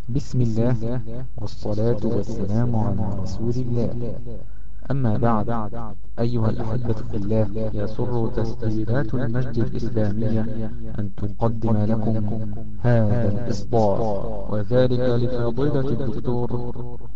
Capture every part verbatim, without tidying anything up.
بسم الله والصلاة والسلام على رسول الله. أما بعد، أيها الأحبة في الله، يسر تسجيلات المجد الإسلامية أن تقدم لكم هذا الإصدار، وذلك لفضيلة الدكتور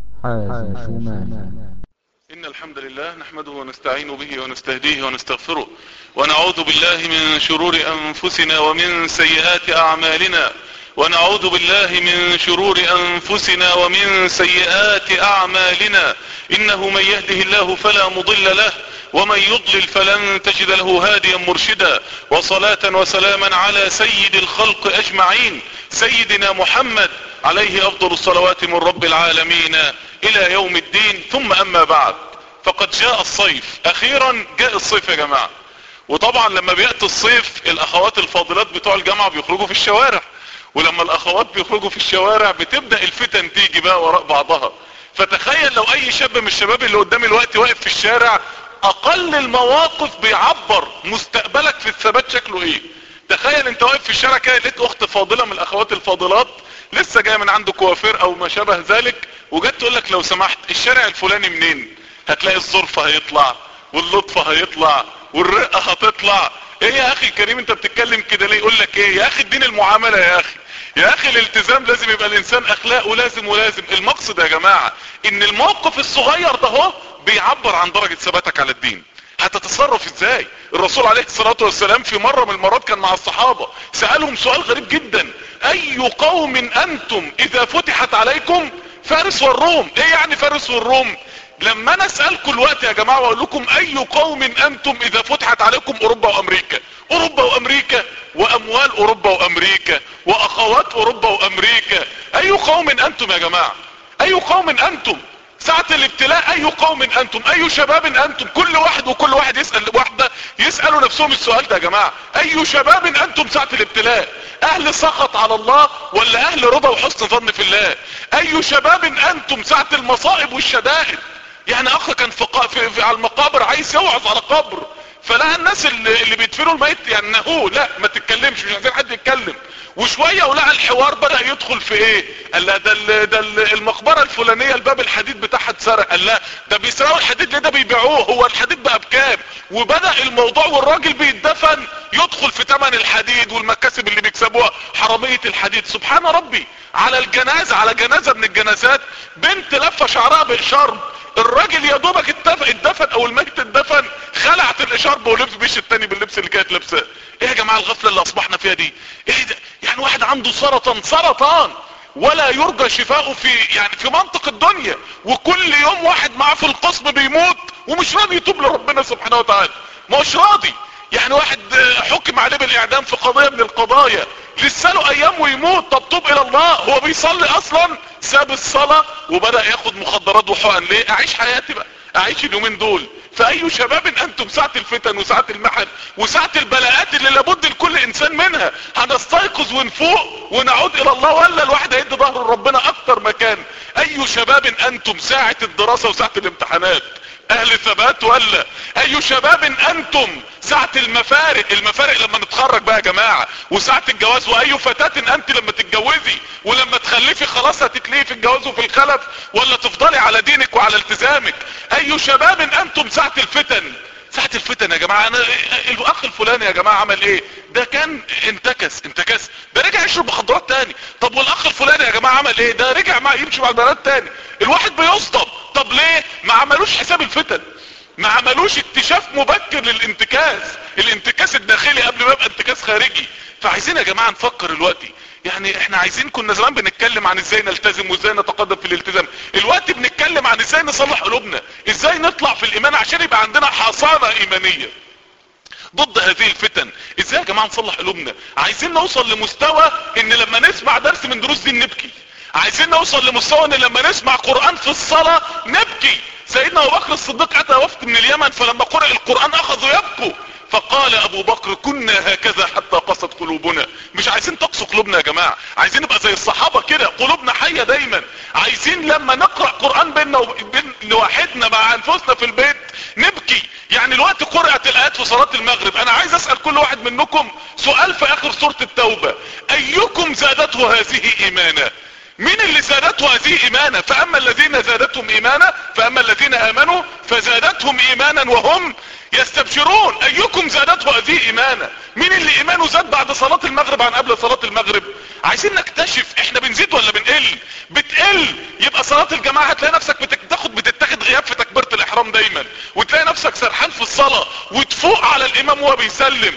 حازم شومان. إن الحمد لله نحمده ونستعين به ونستهديه ونستغفره، ونعوذ بالله من شرور أنفسنا ومن سيئات أعمالنا ونعوذ بالله من شرور أنفسنا ومن سيئات أعمالنا إنه من يهده الله فلا مضل له ومن يضلل فلن تجد له هاديا مرشدا، وصلاة وسلاما على سيد الخلق أجمعين سيدنا محمد عليه أفضل الصلوات من رب العالمين إلى يوم الدين. ثم أما بعد، فقد جاء الصيف، أخيرا جاء الصيف يا جماعة. وطبعا لما بيأتي الصيف الأخوات الفاضلات بتوع الجامعة بيخرجوا في الشوارع، ولما الأخوات بيخرجوا في الشوارع بتبدأ الفتن تيجي بقى وراء بعضها. فتخيل لو أي شاب من الشباب اللي قدام الوقت واقف في الشارع، أقل المواقف بيعبر مستقبلك في الثبات شكله إيه. تخيل انت واقف في الشارع كده، لقيت اخت فاضلة من الاخوات الفاضلات لسه جاية من عنده كوافير او ما شابه ذلك، وجت تقول لك لو سمحت الشارع الفلاني منين؟ هتلاقي الظرف هيطلع واللطف هيطلع والرقة هتطلع. ايه يا اخي الكريم انت بتتكلم كده ليه؟ يقول لك ايه يا اخي؟ الدين المعاملة يا اخي، يا اخي الالتزام، لازم يبقى الانسان اخلاق ولازم ولازم. المقصد يا جماعة ان الموقف الصغير ده هو بيعبر عن درجة ثباتك على الدين. هتتصرف ازاي؟ الرسول عليه الصلاة والسلام في مرة من المرات كان مع الصحابة، سألهم سؤال غريب جدا: اي قوم انتم اذا فتحت عليكم؟ فارس والروم. ايه يعني فارس والروم؟ لما انا اسألكم الوقت يا جماعة واقول لكم اي قوم انتم اذا فتحت عليكم اوروبا وامريكا، اوروبا وامريكا واموال اوروبا وامريكا واخوات اوروبا وامريكا، اي قوم انتم يا جماعة؟ اي قوم انتم ساعة الابتلاء؟ اي قوم انتم؟ اي شباب انتم؟ كل واحد وكل واحد يسأل واحدة يسألوا نفسهم السؤال ده يا جماعة. اي شباب انتم ساعة الابتلاء؟ اهل سخط على الله ولا اهل رضا وحسن ظن في الله؟ اي شباب انتم ساعة المصائب والشدائد؟ يعني اخ كان في, في, في على المقابر عايز يوعظ على قبر، فلقى الناس اللي, اللي بيدفنوا الميت يعني نهوه، لا ما تتكلمش، مش عايزين حد يتكلم. وشوية ولقى الحوار بدأ يدخل في ايه؟ قال لا ده, ده المقبرة الفلانية الباب الحديد بتاعها اتسرق. قال لا ده بيسرقوا الحديد ليه؟ ده بيبيعوه، هو الحديد بقى بكام؟ وبدأ الموضوع والراجل بيتدفن يدخل في ثمن الحديد والمكاسب اللي بيكسبوها، حرامية الحديد. سبحان ربي. على الجنازة، على جنازة من الجنازات بنت لفة شعرها بإشارب، الراجل يا دوبك اتدفن او الميت اتدفن، خلعت الاشارب ولبس بيش التاني باللبس اللي كانت لابساه. ايه يا جماعة الغفلة اللي اصبحنا فيها دي؟ ايه ده؟ يعني واحد عنده سرطان سرطان ولا يرجى شفاؤه في يعني في منطق الدنيا، وكل يوم واحد معاه في القسم بيموت ومش راضي يتوب لربنا سبحانه وتعالى، مش راضي. يعني واحد حكم عليه بالاعدام في قضية من القضايا، لسه له ايام ويموت، طب توب الى الله. هو بيصلي اصلا، ساب الصلاة وبدأ ياخد مخدرات وحقن. ليه؟ اعيش حياتي بقى، اعيش اليومين دول. فاي شباب انتم ساعة الفتن وساعة المحن وساعة البلاءات اللي لابد لكل انسان منها هنستيقظ ونفوق ونعود الى الله، ولا الواحد هيدي ظهر ربنا اكتر مكان؟ اي شباب انتم ساعة الدراسة وساعة الامتحانات؟ اهل ثبات ولا؟ اي شباب انتم ساعة المفارق؟ المفارق لما نتخرج بقى يا جماعة، وساعة الجواز. واي فتاة انت لما تتجوزي ولما تخلفي خلاص هتتلهي في الجواز وفي الخلف، ولا تفضلي على دينك وعلى التزامك؟ اي شباب انتم ساعة الفتن؟ ساعة الفتن يا جماعة. انا الاخ الفلاني يا جماعة عمل ايه؟ ده كان انتكس انتكس ده رجع يشرب مخدرات تاني. طب والاخ الفلاني يا جماعة عمل ايه؟ ده رجع مع يمشي مع البنات تاني. الواحد بيصطب. طب ليه؟ ما عملوش حساب الفتن، ما عملوش اكتشاف مبكر للانتكاس، الانتكاس الداخلي قبل ما يبقى انتكاس خارجي. فعايزين يا جماعة نفكر الوقتي. يعني احنا عايزين، كنا زمان بنتكلم عن ازاي نلتزم وازاي نتقدم في الالتزام، الوقت بنتكلم عن ازاي نصلح قلوبنا، ازاي نطلع في الايمان عشان يبقى عندنا حصانة ايمانية ضد هذه الفتن. ازاي يا جماعة نصلح قلوبنا؟ عايزين نوصل لمستوى ان لما نسمع درس من دروس دين نبكي، عايزين نوصل لمستوى ان لما نسمع قرآن في الصلاة نبكي. سيدنا ابو بكر الصديق اتى وفد من اليمن، فلما قرأ القرآن اخذوا يبكوا، فقال ابو بكر كنا هكذا حتى قست قلوبنا. مش عايزين تقسو قلوبنا يا جماعة، عايزين نبقى زي الصحابة كده قلوبنا حية دايما. عايزين لما نقرأ قرآن بيننا وبين لوحدنا مع انفسنا في البيت نبكي. يعني الوقت قرأت الايات في صلاة المغرب، انا عايز اسأل كل واحد منكم سؤال في اخر سورة التوبة: ايكم زادته هذه ايمانا؟ مين اللي اللي زادته هذه ايمانا. فاما الذين زادتهم ايمانا فاما الذين امنوا فزادتهم ايمانا وهم يستبشرون. ايكم زادته هذه ايمانا؟ مين اللي ايمانه زاد بعد صلاة المغرب عن قبل صلاة المغرب؟ عايزين نكتشف احنا بنزيد ولا بنقل. بتقل يبقى صلاة الجماعة هتلاقي نفسك بتاخد بتتاخد غياب في تكبيرة الاحرام دايما، وتلاقي نفسك سرحان في الصلاة وتفوق على الامام وهو بيسلم.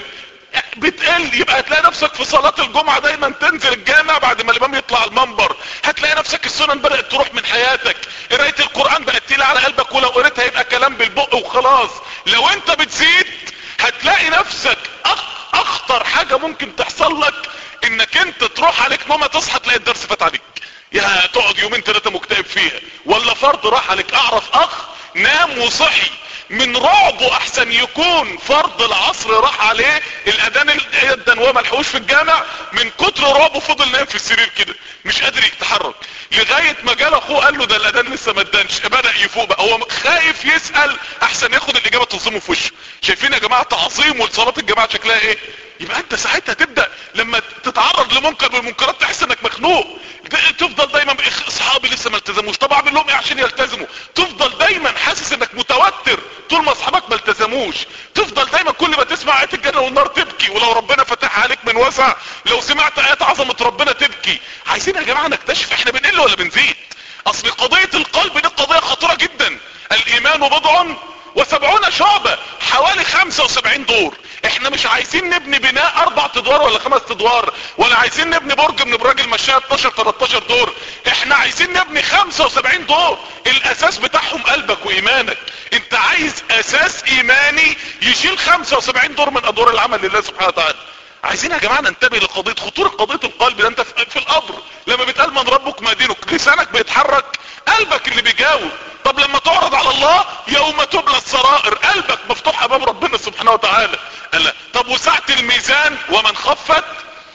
بتقل يبقى هتلاقي نفسك في صلاة الجمعة دايما تنزل الجامع بعد ما الامام يطلع المنبر. هتلاقي نفسك السنن بدأت تروح من حياتك. قراية القرآن بقت تقيلة على قلبك، ولو قريتها يبقى كلام بالبق وخلاص. لو انت بتزيد هتلاقي نفسك اخطر حاجة ممكن تحصل لك انك انت تروح عليك نومة تصحى تلاقي الدرس فات عليك، يا تقعد يومين ثلاثة مكتئب فيها. ولا فرض راح عليك، اعرف اخ نام وصحي من رعبه احسن يكون فرض العصر راح عليه الاذان يدا وهو ملحقوش في الجامع، من كتر رعبه فضل نايم في السرير كده مش قادر يتحرك، لغاية ما جال اخوه قال له ده الاذان لسه ما ادانش، بدأ يفوق بقى. هو خايف يسأل احسن ياخد الاجابة تصدمه في وشه. شايفين يا جماعة تعظيم ولصلاة الجماعة شكلها ايه؟ يبقى انت ساعتها تبدأ لما تتعرض لمنكر من المنكرات تحس انك مخنوق، تفضل دايما اصحابي لسه ما التزموش، طب اعمل لهم ايه عشان يلتزموا؟ تفضل دايما حاسس انك متوتر طول ما اصحابك ما التزموش. تفضل دايما كل ما تسمع ايات الجنة والنار تبكي، ولو ربنا فتح عليك من وسع لو سمعت ايات عظمة ربنا تبكي. عايزين يا جماعة نكتشف احنا بنقل ولا بنزيد. اصل قضية القلب دي قضية خطيرة جدا. الايمان بضع وسبعون شعبة، حوالي خمسة وسبعين دور. احنا مش عايزين نبني بناء اربع ادوار ولا خمس ادوار، ولا عايزين نبني برج من ابراج المشاية اتناشر تلتاشر دور. احنا عايزين نبني خمسة وسبعين دور الاساس بتاعهم قلبك وايمانك. انت عايز اساس ايماني يشيل خمسة وسبعين دور من ادوار العمل لله سبحانه وتعالى. عايزين يا جماعة ننتبه لقضية خطورة قضية القلب ده. انت في القبر لما بيتقال من ربك ما دينك، لسانك بيتحرك، قلبك اللي بيجاوب. طب لما تعرض على الله يوم تبلى السرائر، قلبك مفتوح امام ربنا سبحانه وتعالى. قال طب وساعة الميزان ومن خفت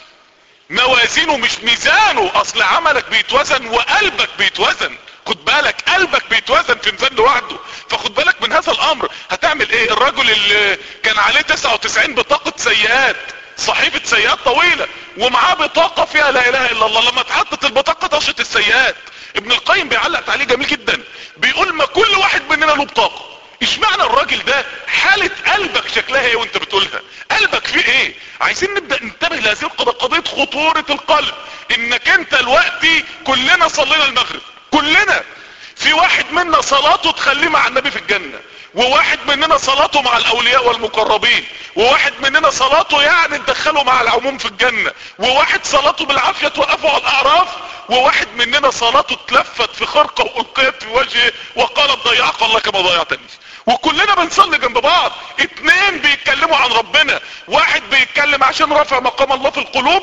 موازينه، مش ميزانه، اصل عملك بيتوزن وقلبك بيتوزن. خد بالك قلبك بيتوزن في ميزان لوحده، فخد بالك من هذا الامر. هتعمل ايه؟ الرجل اللي كان عليه تسعة وتسعين بطاقة سيئات، صحيفة سيئات طويلة، ومعاه بطاقة فيها لا اله الا الله، لما اتحطت البطاقة طاشت السيئات. ابن القيم بيعلق تعليق جميل جدا، بيقول ما كل واحد مننا له بطاقة. اشمعنى الراجل ده حالة قلبك شكلها ايه وانت بتقولها؟ قلبك فيه ايه؟ عايزين نبدأ ننتبه لهذه القضية، قضية خطورة القلب. انك انت دلوقتي كلنا صلينا المغرب، كلنا في واحد منا صلاته تخليه مع النبي في الجنة، وواحد مننا صلاته مع الاولياء والمقربين، وواحد مننا صلاته يعني تدخله مع العموم في الجنة، وواحد صلاته بالعافية توقفه على الاعراف، وواحد مننا صلاته اتلفت في خرقة والقيت في وجهه وقالت ضيعك الله كما ضيعتني. وكلنا بنصلي جنب بعض، اتنين بيتكلموا عن ربنا، واحد بيتكلم عشان رفع مقام الله في القلوب،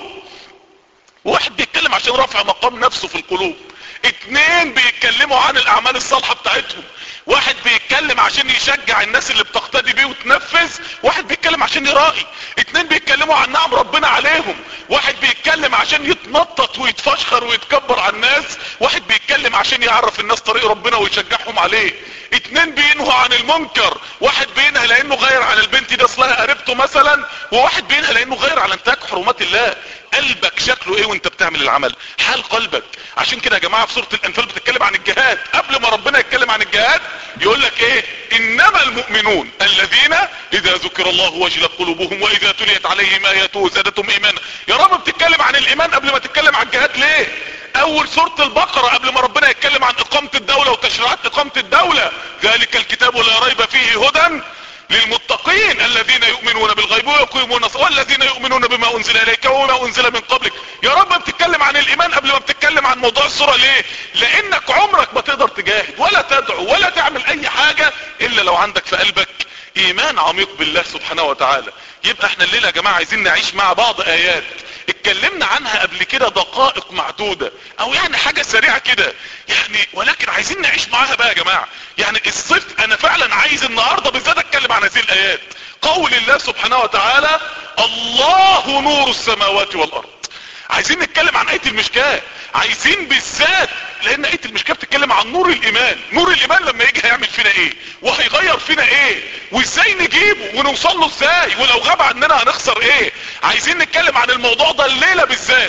وواحد بيتكلم عشان رفع مقام نفسه في القلوب. اتنين بيتكلموا عن الاعمال الصالحة بتاعتهم، واحد بيتكلم عشان يشجع الناس اللي بتقتدي بيه وتنفذ، واحد بيتكلم عشان يرائي. اتنين بيتكلموا عن نعم ربنا عليهم، واحد بيتكلم عشان يتنطط ويتفشخر ويتكبر على الناس، واحد بيتكلم عشان يعرف الناس طريق ربنا ويشجعهم عليه. اتنين بينهوا عن المنكر، واحد بينهى لانه غير على البنت دي اصلها قريبته مثلا، وواحد بينهى لانه غير على انتهاك حرمات الله. قلبك شكله ايه وانت بتعمل العمل؟ حال قلبك. عشان كده يا جماعة في سورة الانفال بتتكلم عن الجهاد، قبل ما ربنا يتكلم عن الجهاد يقول لك ايه؟ انما المؤمنون الذين اذا ذكر الله وجلت قلوبهم واذا تليت عليهم اياته زادتهم ايمانا. يا رب بتتكلم عن الايمان قبل ما تتكلم عن الجهاد ليه؟ اول سورة البقرة قبل ما ربنا يتكلم عن اقامة الدولة وتشريعات اقامة الدولة، ذلك الكتاب لا ريب فيه هدى للمتقين الذين يؤمنون بالغيب ويقيمون الصلاة والذين يؤمنون بما انزل اليك وما انزل من قبلك. يا رب بتتكلم عن الايمان قبل ما بتتكلم عن موضوع السورة ليه؟ لانك عمرك ما تقدر تجاهد ولا تدعو ولا تعمل اي حاجة الا لو عندك في قلبك ايمان عميق بالله سبحانه وتعالى. يبقى احنا الليلة يا جماعة عايزين نعيش مع بعض ايات اتكلمنا عنها قبل كده دقائق معدودة او يعني حاجة سريعة كده يعني، ولكن عايزين نعيش معاها بقى يا جماعة. يعني الصفت انا فعلا عايز النهاردة بالذات اتكلم عن هذه الايات. قول الله سبحانه وتعالى الله نور السماوات والارض. عايزين نتكلم عن آية المشكاة، عايزين بالذات لان آية المشكاة بتتكلم عن نور الايمان. نور الايمان لما يجي هيعمل فينا ايه وهيغير فينا ايه وازاي نجيبه ونوصل له ازاي، ولو غاب عننا هنخسر ايه. عايزين نتكلم عن الموضوع ده الليلة بالذات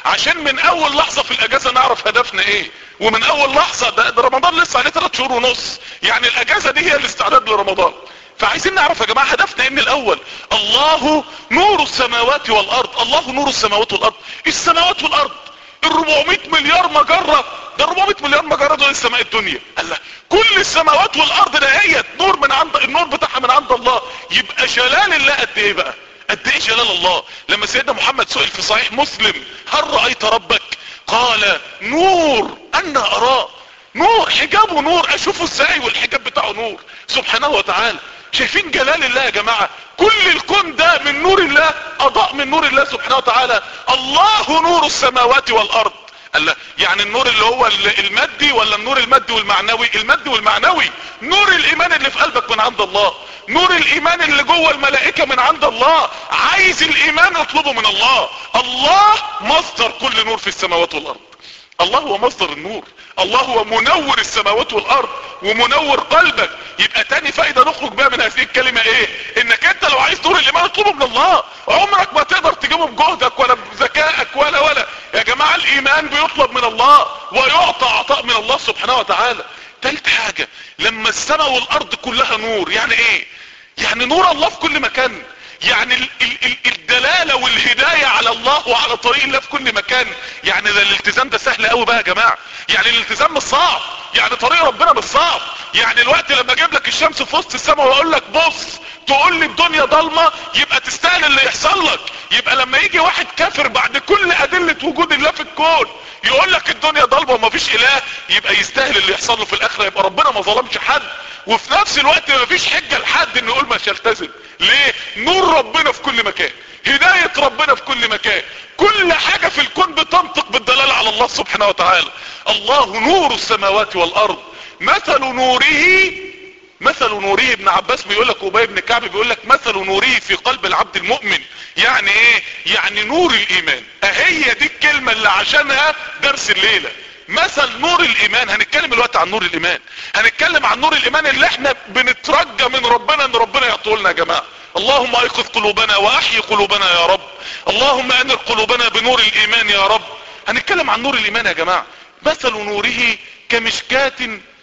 عشان من اول لحظة في الاجازة نعرف هدفنا ايه. ومن اول لحظة ده, ده رمضان لسه عليه ثلاث شهور ونص، يعني الاجازة دي هي الاستعداد لرمضان. فعايزين نعرف يا جماعة هدفنا ايه من الاول. الله نور السماوات والارض، الله نور السماوات والارض. السماوات والارض الربعمية مليار مجرة، ده الربعمية مليار مجرة دول السماء الدنيا. الله، كل السماوات والارض ده هي نور من عند، النور بتاعها من عند الله. يبقى جلال الله قد ايه بقى، قد ايه جلال الله. لما سيدنا محمد سئل في صحيح مسلم هل رأيت ربك؟ قال نور انا اراه. نور، حجابه نور، اشوفه ازاي والحجاب بتاعه نور سبحانه وتعالى. شايفين جلال الله يا جماعة؟ كل الكون ده من نور الله، اضاء من نور الله سبحانه وتعالى. الله نور السماوات والارض. الله، يعني النور اللي هو المادي ولا النور المادي والمعنوي؟ المادي والمعنوي. نور الايمان اللي في قلبك من عند الله، نور الايمان اللي جوه الملائكة من عند الله. عايز الايمان اطلبه من الله. الله مصدر كل نور في السماوات والارض. الله هو مصدر النور، الله هو منور السماوات والارض ومنور قلبك. يبقى تاني فايدة نخرج بها من هذه الكلمة ايه؟ انك انت لو عايز نور الايمان اطلبه من الله. عمرك ما تقدر تجيبه بجهدك ولا بذكائك ولا ولا يا جماعة الايمان بيطلب من الله ويعطى عطاء من الله سبحانه وتعالى. تالت حاجة، لما السماء والارض كلها نور، يعني ايه؟ يعني نور الله في كل مكان. يعني ال ال ال الدلالة والهداية على الله وعلى طريق الله في كل مكان. يعني ده الالتزام ده سهل قوي بقى يا جماعة. يعني الالتزام مش صعب، يعني طريق ربنا مش صعب. يعني الوقت لما اجيب لك الشمس في وسط السماء واقول لك بص، تقول لي الدنيا ضلمة، يبقى تستاهل اللي يحصل لك. يبقى لما يجي واحد كافر بعد كل ادلة وجود الله في الكون يقول لك الدنيا ضلمة ومفيش اله، يبقى يستاهل اللي يحصل له في الاخرة. يبقى ربنا ما ظلمش حد، وفي نفس الوقت مفيش حجة لحد انه يقول مش هلتزم. ليه؟ نور ربنا في كل مكان، هداية ربنا في كل مكان، كل حاجة في الكون بتنطق بالدلالة على الله سبحانه وتعالى. الله نور السماوات والارض مثل نوره، مثل نوره. ابن عباس بيقول لك، وابي بن كعب بيقول لك مثل نوره في قلب العبد المؤمن. يعني ايه؟ يعني نور الايمان. اهي دي الكلمة اللي عشانها درس الليلة، مثل نور الايمان. هنتكلم الوقت عن نور الايمان، هنتكلم عن نور الايمان اللي احنا بنترجى من ربنا ان ربنا يعطيه لنا يا جماعة. اللهم ايقظ قلوبنا واحيي قلوبنا يا رب، اللهم انر قلوبنا بنور الايمان يا رب. هنتكلم عن نور الايمان يا جماعة. مثل نوره كمشكاة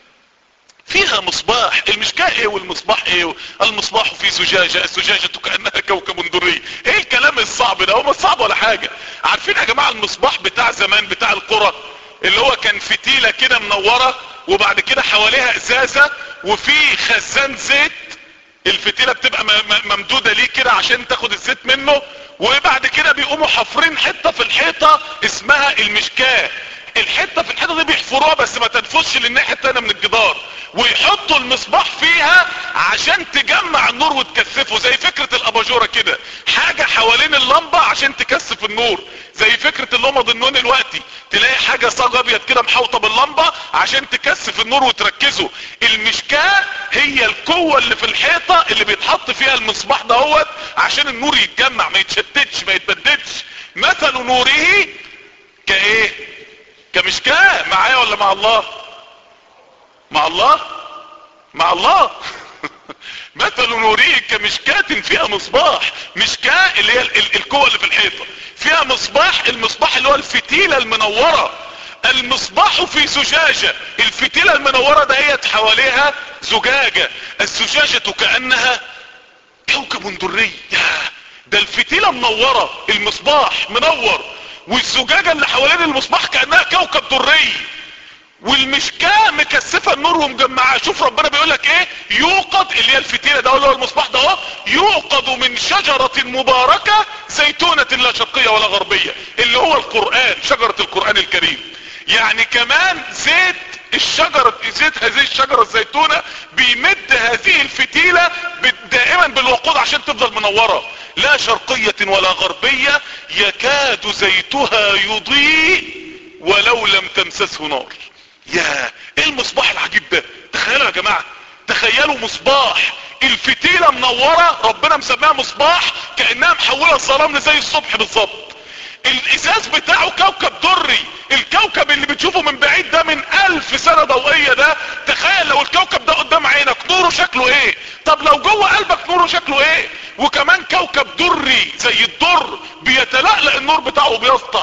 فيها مصباح. المشكاة ايه والمصباح ايه؟ المصباح في زجاجة، الزجاجة كأنها كوكب دري. ايه الكلام الصعب ده؟ هو مش صعب ولا حاجة. عارفين يا جماعة المصباح بتاع زمان بتاع القرى اللي هو كان فتيلة كده منورة وبعد كده حواليها ازازة وفي خزان زيت، الفتيلة بتبقى ممدودة ليه كده عشان تاخد الزيت منه، وبعد كده بيقوموا حفرين حتة في الحيطة اسمها المشكاة. الحتة في الحيطة دي بيحفروها بس ما تنفذش للناحية التانية من الجدار، ويحطوا المصباح فيها عشان تجمع النور وتكثفه. زي فكرة الاباجورة كده، حاجة حوالين اللمبة عشان تكثف النور. زي فكرة اللمض النون الوقتي، تلاقي حاجة صاج ابيض كده محوطة باللمبة عشان تكثف النور وتركزه. المشكاة هي القوة اللي في الحيطة اللي بيتحط فيها المصباح دهوت عشان النور يتجمع ما يتشتتش ما يتبددش. مثل نوره كايه؟ كمشكاة. معايا ولا مع الله؟ مع الله، مع الله. مثل نوره كمشكاة فيها مصباح. مشكاة اللي هي القوة اللي في الحيطة، فيها مصباح، المصباح اللي هو الفتيلة المنورة. المصباح في زجاجة، الفتيلة المنورة دهيت حواليها زجاجة، الزجاجة كأنها كوكب دري. ده الفتيلة منورة، المصباح منور، والزجاجة اللي حوالين المصباح كأنها كوكب دري، والمشكاة مكثفة النور ومجمعة. شوف ربنا بيقولك ايه؟ يوقد، اللي هي الفتيلة ده اللي هو المصباح ده اهو، يوقد من شجرة مباركة زيتونة لا شرقية ولا غربية، اللي هو القرآن، شجرة القرآن الكريم. يعني كمان زيت الشجرة، زيت هذه الشجرة الزيتونة بيمد هذه الفتيلة دائما بالوقود عشان تفضل منورة، لا شرقية ولا غربية، يكاد زيتها يضيء ولو لم تمسسه نار. يا ايه المصباح العجيب ده؟ تخيلوا يا جماعة، تخيلوا مصباح الفتيلة منورة، ربنا مسميها مصباح كأنها محولة الظلام زي الصبح بالظبط. الازاز بتاعه كوكب دري، الكوكب اللي بتشوفه من بعيد ده من الف سنة ضوئية ده، تخيل لو الكوكب ده قدام عينك نوره شكله ايه؟ طب لو جوه قلبك نوره شكله ايه؟ وكمان كوكب دري زي الدر بيتلألأ النور بتاعه بيسطع.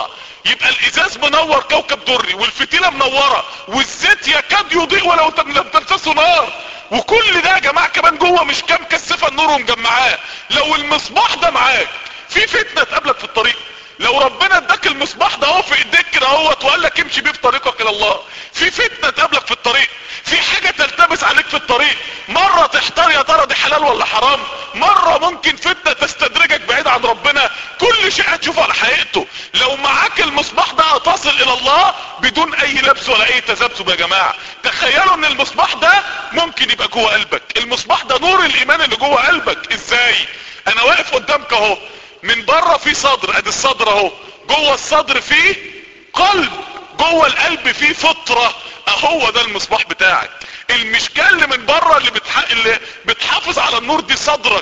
يبقى الازاز منور كوكب دري والفتيلة منورة والزيت يكاد يضيء ولو لم تمسسه نار، وكل ده يا جماعة كمان جوه مش كام كثافة النور ومجمعاه. لو المصباح ده معاك في فتنة تقابلك في الطريق، لو ربنا اداك المصباح ده اهو في ايديك كده اهوت وقال لك امشي بيه في طريقك الى الله، في فتنة تقابلك في الطريق، في حاجة تلتبس عليك في الطريق، مرة تحتار يا ترى دي حلال ولا حرام، مرة ممكن فتنة تستدرجك بعيد عن ربنا، كل شيء هتشوفه على حقيقته. لو معاك المصباح ده هتصل الى الله بدون اي لبس ولا اي تذبذب. يا جماعة تخيلوا ان المصباح ده ممكن يبقى جوه قلبك، المصباح ده نور الايمان اللي جوه قلبك. ازاي؟ انا واقف قدامك اهو، من بره في صدر، ادي الصدر اهو، جوه الصدر فيه قلب، جوه القلب فيه فطرة، اهو ده المصباح بتاعك. المشكلة اللي من بره اللي, بتح... اللي بتحافظ على النور دي صدرك،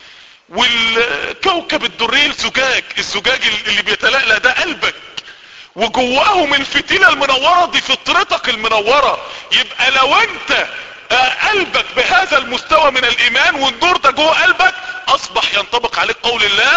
والكوكب الدري الزجاج، الزجاج اللي بيتلألأ ده قلبك، وجواهم الفتيلة المنورة دي فطرتك المنورة. يبقى لو انت قلبك بهذا المستوى من الايمان والنور ده جوه قلبك، اصبح ينطبق عليك قول الله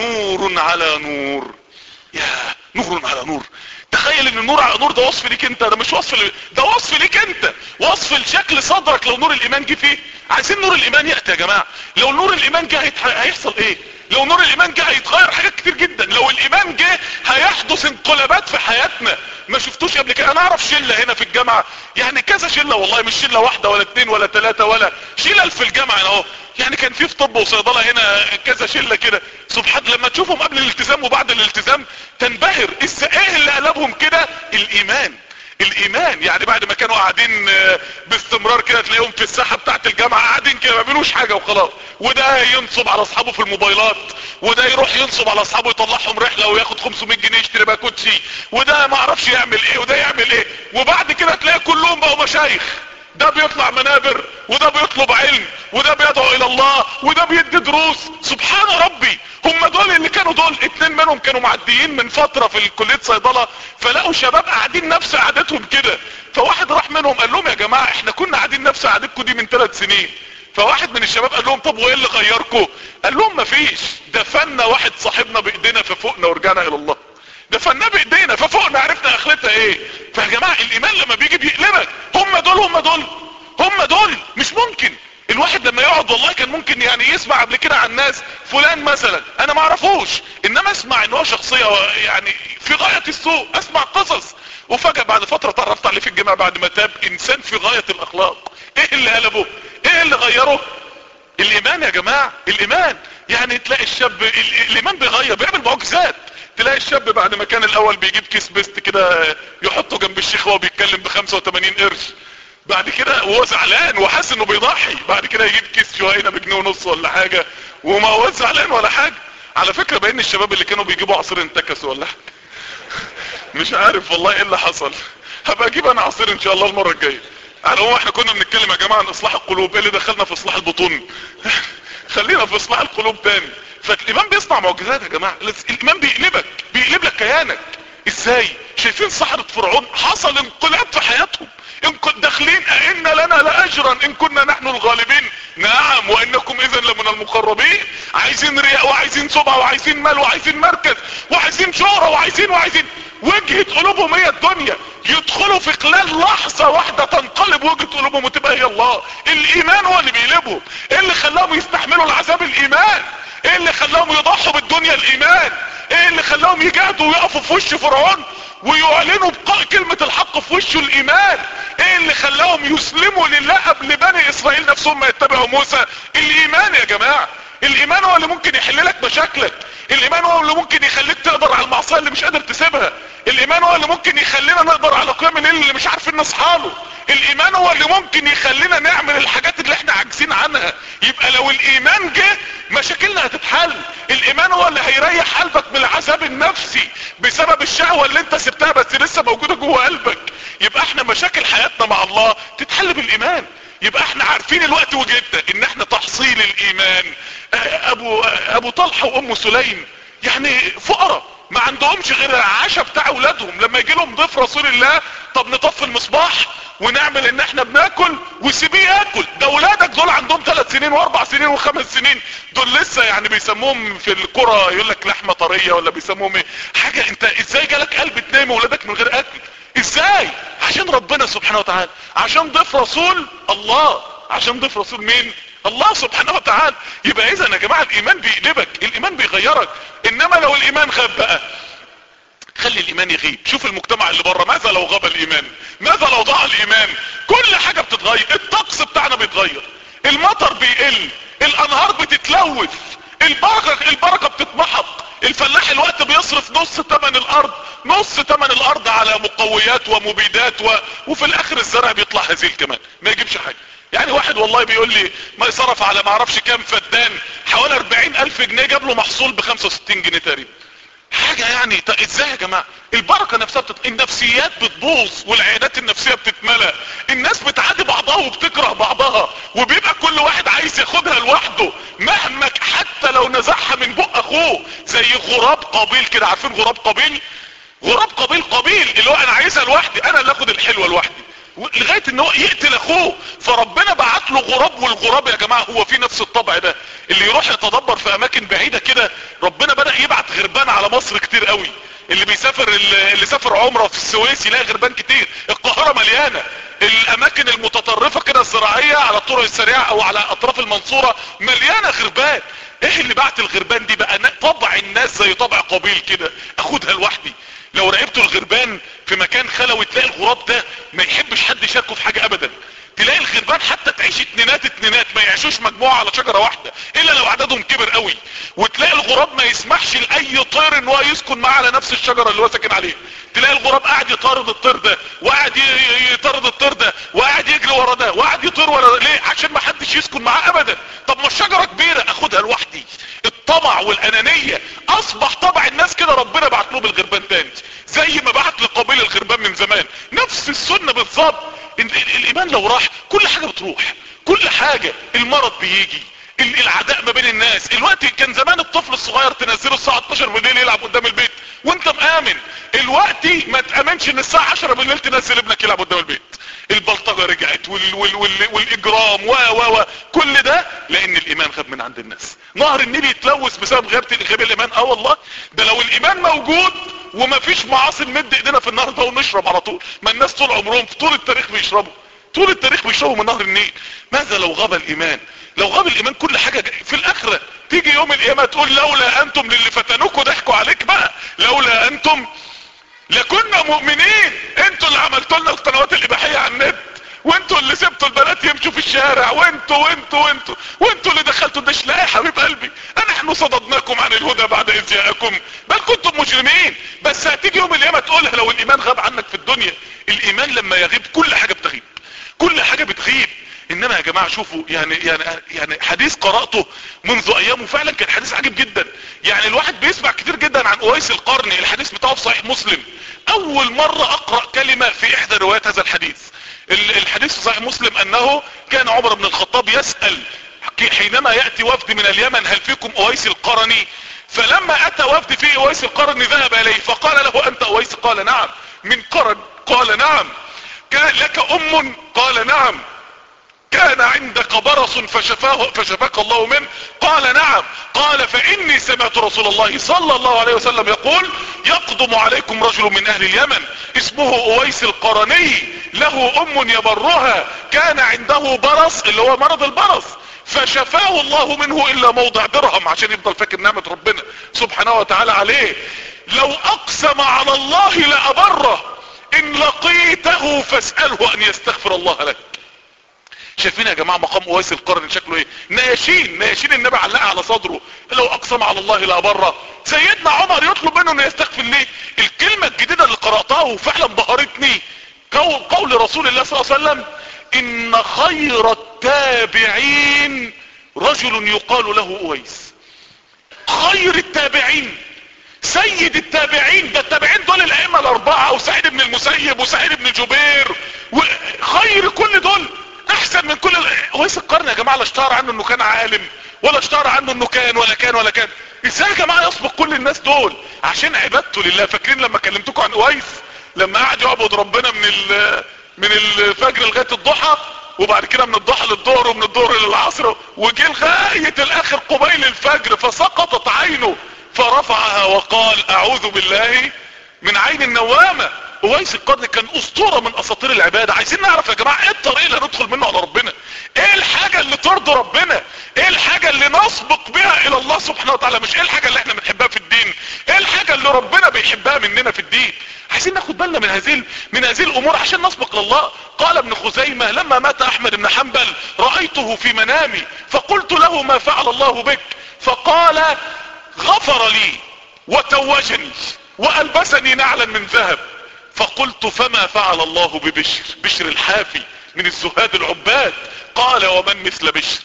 نور على نور. يا نور على نور، تخيل ان النور على نور ده وصف ليك انت، ده مش وصف ل... ده وصف ليك انت، وصف لشكل صدرك لو نور الايمان جه فيه. عايزين نور الايمان يأتي يا جماعة. لو نور الايمان جه هيتح... هيحصل ايه؟ لو نور الايمان جه هيتغير حاجات كتير جدا. لو الايمان جه هيحدث انقلابات في حياتنا ما شفتوش قبل كده. انا اعرف شلة هنا في الجامعة، يعني كذا شلة والله، مش شلة واحدة ولا اتنين ولا تلاتة ولا شلل في الجامعة اهو، يعني كان في في طب وصيدلة هنا كذا شلة كده. سبحان لما تشوفهم قبل الالتزام وبعد الالتزام تنبهر. ايه اللي قلبهم كده؟ الايمان. الايمان يعني بعد ما كانوا قاعدين باستمرار كده تلاقيهم في الساحة بتاعت الجامعة قاعدين كده ما بيعملوش حاجة وخلاص، وده ينصب على اصحابه في الموبايلات، وده يروح ينصب على اصحابه يطلعهم رحلة وياخد خمسمية جنيه يشتري بقى كوتشي، وده ما اعرفش يعمل ايه وده يعمل ايه، وبعد كده تلاقي كلهم بقوا مشايخ، ده بيطلع منابر وده بيطلب علم وده بيدعو الى الله وده بيدي دروس. سبحان ربي. هم دول اللي كانوا دول اتنين منهم كانوا معديين من فترة في الكلية صيدلة، فلقوا شباب قاعدين نفس قعدتهم كده، فواحد راح منهم قال لهم يا جماعة احنا كنا قاعدين نفس قعدتكم دي من ثلاث سنين. فواحد من الشباب قال لهم طب وايه اللي غيركم؟ قال لهم مفيش، دفنا واحد صاحبنا بايدينا ففوقنا ورجعنا الى الله، دفناه بايدينا ففوقنا عرفنا اخرتها ايه. فيا جماعة الايمان لما بيجي بيقلبك. هم دول هم دول هم دول مش ممكن. الواحد لما يقعد والله كان ممكن يعني يسمع قبل كده عن ناس فلان مثلا انا ما اعرفوش، انما اسمع ان هو شخصية يعني في غاية السوء، اسمع قصص، وفجأة بعد فترة تعرفت عليه في الجامعة بعد ما تاب انسان في غاية الاخلاق. ايه اللي قلبه؟ ايه اللي غيره؟ الايمان يا جماعة. الايمان يعني تلاقي الشاب الايمان بيغير، بيعمل معجزات. تلاقي الشاب بعد ما كان الاول بيجيب كيس بيست كده يحطه جنب الشيخ وهو بيتكلم بخمسة وثمانين قرش، بعد كده وهو زعلان وحاسس انه بيضحي، بعد كده يجيب كيس شوية بجنيه ونص ولا حاجة وما هو زعلان ولا حاجة. على فكرة بين الشباب اللي كانوا بيجيبوا عصير انتكسوا ولا حاجة مش عارف والله ايه اللي حصل. هبقى اجيب انا عصير ان شاء الله المرة الجاية. على هو احنا كنا بنتكلم يا جماعة عن اصلاح القلوب، ايه اللي دخلنا في اصلاح البطون؟ خلينا في اصلاح القلوب تاني. فالايمان بيصنع معجزات يا جماعة. الايمان بيقلبك، بيقلب لك كيانك. ازاي؟ شايفين سحرة فرعون حصل انقلاب في حياتهم، داخلين ائن لنا لاجرا ان كنا نحن الغالبين. نعم وانكم اذا لمن المقربين. عايزين رياء وعايزين سمعة وعايزين مال وعايزين مركز وعايزين شهرة وعايزين وعايزين وجهة قلوبهم هي الدنيا. يدخلوا في خلال لحظة واحدة تنقلب وجهة قلوبهم وتبقى هي الله. الايمان هو اللي بيقلبهم. ايه اللي خلاهم يستحملوا العذاب؟ الايمان. ايه اللي خلاهم يضحوا بالدنيا؟ الايمان. ايه اللي خلاهم يجاهدوا ويقفوا في وش فرعون ويعلنوا بقاء كلمة الحق في وشه؟ الايمان. ايه اللي خلاهم يسلموا لله قبل بني اسرائيل نفسهم ما يتبعوا موسى؟ الايمان يا جماعة. الايمان هو اللي ممكن يحل لك مشاكلك. الايمان هو اللي ممكن يخليك تقدر على المعصية اللي مش قادر تسيبها. الايمان هو اللي ممكن يخلينا نقدر على قيام الليل اللي مش عارفين نصحى له. الايمان هو اللي ممكن يخلينا نعمل الحاجات اللي احنا عاجزين عنها. يبقى لو الايمان جه مشاكلنا هتتحل. الايمان هو اللي هيريح قلبك من العذاب النفسي بسبب الشهوة اللي انت سبتها بس لسه موجودة جوه قلبك. يبقى احنا مشاكل حياتنا مع الله تتحل بالايمان. يبقى احنا عارفين الوقت وجدنا ان احنا تحصيل الايمان. ابو ابو طلحة وام سليم يعني فقراء ما عندهمش غير العشاء بتاع اولادهم. لما يجي لهم ضيف رسول الله طب نطفي المصباح، ونعمل ان احنا بناكل وسيبيه ياكل. ده اولادك دول عندهم ثلاث سنين واربع سنين وخمس سنين، دول لسه يعني بيسموهم في القرى يقول لك لحمه طريه ولا بيسموهم ايه حاجه. انت ازاي جالك قلب تنام اولادك من غير اكل؟ ازاي؟ عشان ربنا سبحانه وتعالى، عشان ضيف رسول الله، عشان ضيف رسول مين؟ الله سبحانه وتعالى. يبقى اذا يا جماعه الايمان بيقلبك، الايمان بيغيرك. انما لو الايمان غاب بقى، خلي الايمان يغيب. شوف المجتمع اللي بره، ماذا لو غاب الايمان؟ ماذا لو ضاع الايمان؟ كل حاجه بتتغير، الطقس بتاعنا بيتغير، المطر بيقل، الانهار بتتلوث، البركه البركه بتتمحق. الفلاح الوقت بيصرف نص ثمن الارض، نص ثمن الارض على مقويات ومبيدات و... وفي الاخر الزرع بيطلع هزيل كمان ما يجيبش حاجه. يعني واحد والله بيقول لي ما يصرف على ما اعرفش كام فدان حوالي اربعين الف جنيه، جاب له محصول ب خمسة وستين جنيه تقريبا. حاجة يعني ازاي يا جماعة؟ البركة نفسها بتت... النفسيات بتبوظ والعيادات النفسية بتتملى، الناس بتعادي بعضها وبتكره بعضها، وبيبقى كل واحد عايز ياخدها لوحده مهما حتى لو نزعها من بق اخوه. زي غراب قابيل كده، عارفين غراب قابيل؟ غراب قابيل قابيل اللي هو انا عايزها لوحدي، انا اللي اخد الحلوة لوحدي، لغاية ان هو يقتل اخوه. فربنا بعت له غراب، والغراب يا جماعة هو في نفس الطبع ده اللي يروح يتدبر في اماكن بعيدة كده. ربنا بدأ يبعت غربان على مصر كتير قوي. اللي بيسافر اللي سافر عمره في السويس يلاقي غربان كتير. القاهرة مليانة. الاماكن المتطرفة كده الزراعية على الطرق السريعة او على اطراف المنصورة مليانة غربان. ايه اللي بعت الغربان دي بقى؟ طبع الناس زي طبع قابيل كده، اخدها لوحدي. لو راقبتوا الغربان في مكان خلوي تلاقي الغراب ده ما يحبش حد يشاركه في حاجة ابدا. تلاقي الغربان حتى تعيش اتنينات اتنينات، ما يعيشوش مجموعة على شجرة واحدة الا لو عددهم كبر قوي. وتلاقي الغراب ما يسمحش لاي طير ان هو يسكن معاه على نفس الشجرة اللي هو ساكن عليها. تلاقي الغراب قاعد يطارد الطير ده، وقاعد يطارد الطير ده، وقاعد يجري ورا ده، وقاعد يطير ورا. ليه؟ عشان ما حدش يسكن معاه ابدا. طب ما الشجرة كبيرة، اخدها لوحدي. الطمع والانانية اصبح طبع الناس كده. ربنا بعت لهم الغربان تاني زي ما بعت لقابيل الغربان من زمان. نفس السنة بالظبط. الايمان لو راح كل حاجة بتروح، كل حاجة. المرض بيجي، العداء ما بين الناس. الوقت كان زمان الطفل الصغير تنزله الساعة اتناشر بالليل يلعب قدام البيت وانت مآمن. الوقت ما تأمنش ان الساعة عشرة بالليل تنزل ابنك يلعب قدام البيت. البلطجة رجعت وال وال وال والاجرام و و و كل ده لان الايمان غاب من عند الناس. نهر النيل يتلوث بسبب غياب غياب الايمان. اه والله، ده لو الايمان موجود وما فيش معاصي نمد ايدينا في النهر ده ونشرب على طول. ما الناس طول عمرهم في طول التاريخ بيشربوا، طول التاريخ بيشربوا من نهر النيل. ماذا لو غاب الايمان؟ لو غاب الايمان كل حاجة في الاخرة تيجي يوم القيامة تقول لولا انتم للي فتنوكوا ضحكوا عليك بقى، لولا انتم لكنا مؤمنين. انتوا اللي عملتوا لنا القنوات الاباحية على النت، وانتوا اللي سبتوا البنات يمشوا في الشارع، وانتوا وانتوا وانتوا وانتوا اللي دخلتوا الدش. لا يا حبيب قلبي، نحن صددناكم عن الهدى بعد اذ جاءكم بل كنتم مجرمين. بس هتيجي يوم القيامة تقولها لو الايمان غاب عنك في الدنيا. الايمان لما يغيب كل حاجة بتغيب، كل حاجة بتغيب. انما يا جماعة شوفوا يعني يعني يعني حديث قرأته منذ ايام وفعلا كان حديث عجيب جدا. يعني الواحد بيسمع كتير جدا عن اويس القرني، الحديث بتاعه في صحيح مسلم. اول مرة اقرأ كلمة في احدى روايات هذا الحديث. الحديث في صحيح مسلم انه كان عمر بن الخطاب يسأل حينما يأتي وفد من اليمن هل فيكم اويس القرني؟ فلما اتى وفد فيه اويس القرني ذهب اليه فقال له انت اويس؟ قال نعم. من قرن؟ قال نعم. كان لك ام؟ قال نعم. كان عندك برص فشفاه فشفاك الله منه؟ قال نعم. قال فاني سمعت رسول الله صلى الله عليه وسلم يقول يقدم عليكم رجل من اهل اليمن اسمه اويس القرني له ام يبرها كان عنده برص اللي هو مرض البرص فشفاه الله منه الا موضع درهم، عشان يفضل فاكر نعمة ربنا سبحانه وتعالى عليه. لو اقسم على الله لابره، ان لقيته فاسأله ان يستغفر الله لك. شايفين يا جماعة مقام اويس القرني شكله ايه؟ نياشين نياشين النبي علقها على صدره. لو اقسم على الله لابره. سيدنا عمر يطلب منه انه يستغفر ليه. الكلمة الجديدة اللي قرأتها وفعلا بهرتني قول رسول الله صلى الله عليه وسلم ان خير التابعين رجل يقال له اويس. خير التابعين، سيد التابعين، ده التابعين دول الائمة الاربعة وسعيد بن المسيب وسعيد بن جبير وخير كل دول احسن من كل. اويس القرني يا جماعة لا اشتهر عنه انه كان عالم ولا اشتهر عنه انه كان ولا كان ولا كان. ازاي يا جماعة يسبق كل الناس دول؟ عشان عبادته لله. فاكرين لما كلمتكم عن اويس لما قعد يعبد ربنا من ال من الفجر لغاية الضحى، وبعد كده من الضحى للظهر ومن الظهر للعصر، وجه لغاية الاخر قبيل الفجر فسقطت عينه فرفعها وقال اعوذ بالله من عين النوامة. اويس القرني كان اسطورة من اساطير العبادة. عايزين نعرف يا جماعة ايه الطريق اللي ندخل منه على ربنا، ايه الحاجة اللي ترضي ربنا، ايه الحاجة اللي نسبق بها الى الله سبحانه وتعالى، مش ايه الحاجة اللي احنا بنحبها في الدين، ايه الحاجة اللي ربنا بيحبها مننا في الدين. عايزين ناخد بالنا من هذه من هذه الامور عشان نسبق لله. قال ابن خزيمة لما مات احمد بن حنبل رأيته في منامي فقلت له ما فعل الله بك، فقال غفر لي وتوجني والبسني نعلا من ذهب. فقلت فما فعل الله ببشر، بشر الحافي من الزهاد العباد. قال ومن مثل بشر،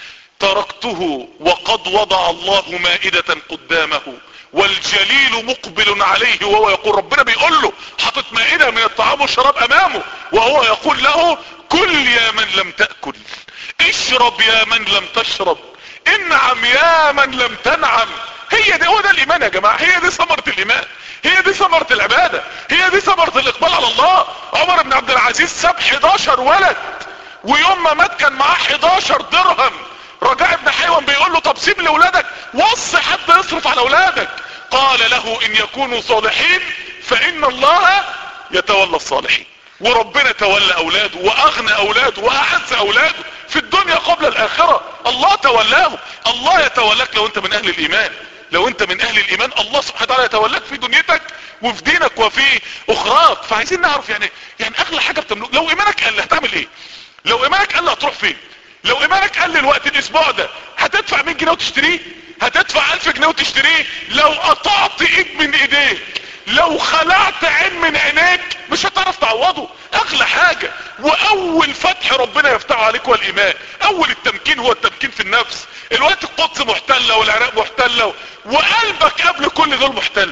تركته وقد وضع الله مائدة قدامه والجليل مقبل عليه وهو يقول، ربنا بيقول له حاطط مائدة من الطعام والشراب امامه وهو يقول له كل يا من لم تأكل، اشرب يا من لم تشرب، انعم يا من لم تنعم. هي دي هو ده الايمان يا جماعة، هي دي ثمرة الايمان، هي دي ثمرة العبادة، هي دي ثمرة الاقبال على الله. عمر بن عبد العزيز ساب حداشر ولد، ويوم ما مات كان معاه حداشر درهم. رجاء بن حيوان بيقول له طب سيب لاولادك، وصي حد يصرف على اولادك. قال له ان يكونوا صالحين فان الله يتولى الصالحين. وربنا تولى اولاده واغنى اولاده واعز اولاده في الدنيا قبل الاخرة. الله تولاهم. الله يتولاك لو انت من اهل الايمان، لو انت من اهل الايمان الله سبحانه وتعالى يتولاك في دنيتك وفي دينك وفي اخراك. فعايزين نعرف يعني يعني اغلى حاجة بتملك. لو ايمانك قل هتعمل ايه؟ لو ايمانك قل هتروح فين؟ لو ايمانك قل الوقت الاسبوع ده هتدفع مية جنيه وتشتريه؟ هتدفع الف جنيه وتشتريه؟ لو قطعت ايد من ايديك، لو خلعت عين من عينيك مش هتعرف تعوضه. اغلى حاجة واول فتح ربنا يفتحه عليك هو الايمان. اول التمكين هو التمكين في النفس. الوقت القدس محتلة والعراق محتلة وقلبك قبل كل دول محتل.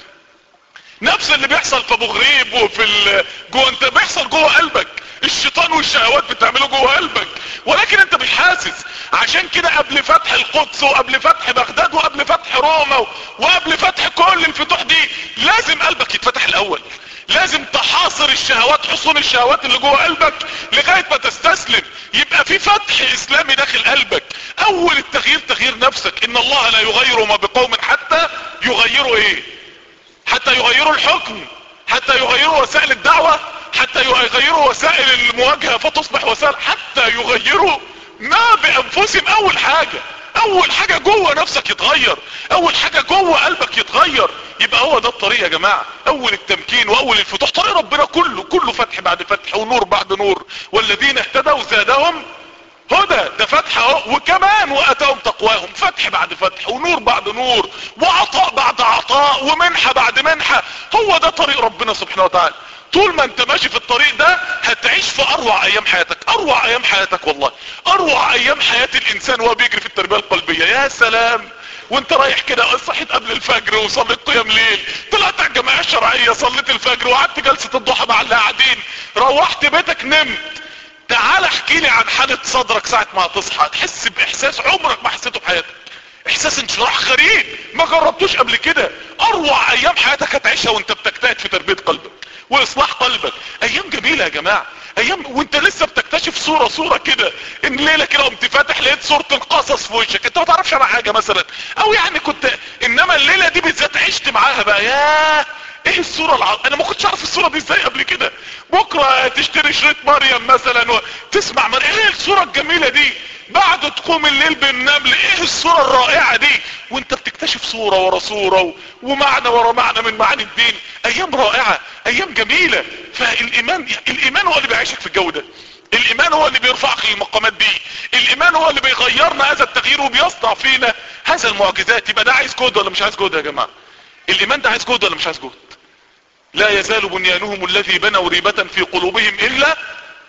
نفس اللي بيحصل في ابو غريب وفي ال... جوه انت بيحصل جوه قلبك. الشيطان والشهوات بتعمله جوه قلبك ولكن انت مش حاسس. عشان كده قبل فتح القدس وقبل فتح بغداد وقبل فتح روما وقبل فتح كل الفتوح دي لازم قلبك يتفتح الاول. لازم تحاصر الشهوات، حصون الشهوات اللي جوه قلبك لغاية ما تستسلم. يبقى في فتح اسلامي داخل قلبك. اول التغيير تغيير نفسك. ان الله لا يغير ما بقوم حتى يغيروا ايه؟ حتى يغيروا الحكم، حتى يغيروا وسائل الدعوة، حتى يغيروا وسائل المواجهة فتصبح وسائل، حتى يغيروا ما بانفسهم. اول حاجة اول حاجة جوه نفسك يتغير، اول حاجة جوه قلبك يتغير. يبقى هو ده الطريق يا جماعة. اول التمكين واول الفتوح. طريق ربنا كله كله فتح بعد فتح ونور بعد نور. والذين اهتدوا زادهم هدى. ده فتح اهو. وكمان واتاهم تقواهم. فتح بعد فتح ونور بعد نور وعطاء بعد عطاء ومنحة بعد منحة. هو ده طريق ربنا سبحانه وتعالى. طول ما انت ماشي في الطريق ده هتعيش في اروع ايام حياتك. اروع ايام حياتك والله. اروع ايام حياة الانسان وهو بيجري في التربية القلبية. يا سلام وانت رايح كده صحيت قبل الفجر وصليت قيام ليل، طلعت على الجماعة الشرعية صليت الفجر وقعدت جلسة الضحى مع اللي قاعدين، روحت بيتك نمت. تعال احكي لي عن حالة صدرك ساعة ما هتصحى. تحس باحساس عمرك ما حسيته في حياتك. احساس انشراح غريب ما جربتوش قبل كده. اروع ايام حياتك هتعيشها وانت بتجتهد في تربية قلبك واصلاح قلبك. ايام جميلة يا جماعة. ايام وانت لسه بتكتشف صورة صورة كده. ان ليلة كده قمت فاتح لقيت صورة القصص في وشك انت ما تعرفش عنها حاجة مثلا او يعني كنت، انما الليلة دي بالذات عشت معاها بقى. ياه ايه الصورة الع... انا ما كنتش عارف الصورة دي ازاي قبل كده. بكرة تشتري شريط مريم مثلا وتسمع من ايه الصورة الجميلة دي. بعد تقوم الليل بالنمل ايه الصورة الرائعة دي. وانت بتكتشف صورة ورا صورة و... ومعنى ورا معنى من معاني الدين. ايام رائعة ايام جميلة. فالايمان الايمان هو اللي بيعيشك في الجو ده. الايمان هو اللي بيرفعك للمقامات دي. الايمان هو اللي بيغيرنا هذا التغيير وبيصنع فينا هذا المعجزات. يبقى ده عايز جهد ولا مش عايز جهد يا جماعة؟ الايمان ده عايز جهد ولا مش عايز جهد؟ لا يزال بنيانهم الذي بنوا ريبة في قلوبهم الا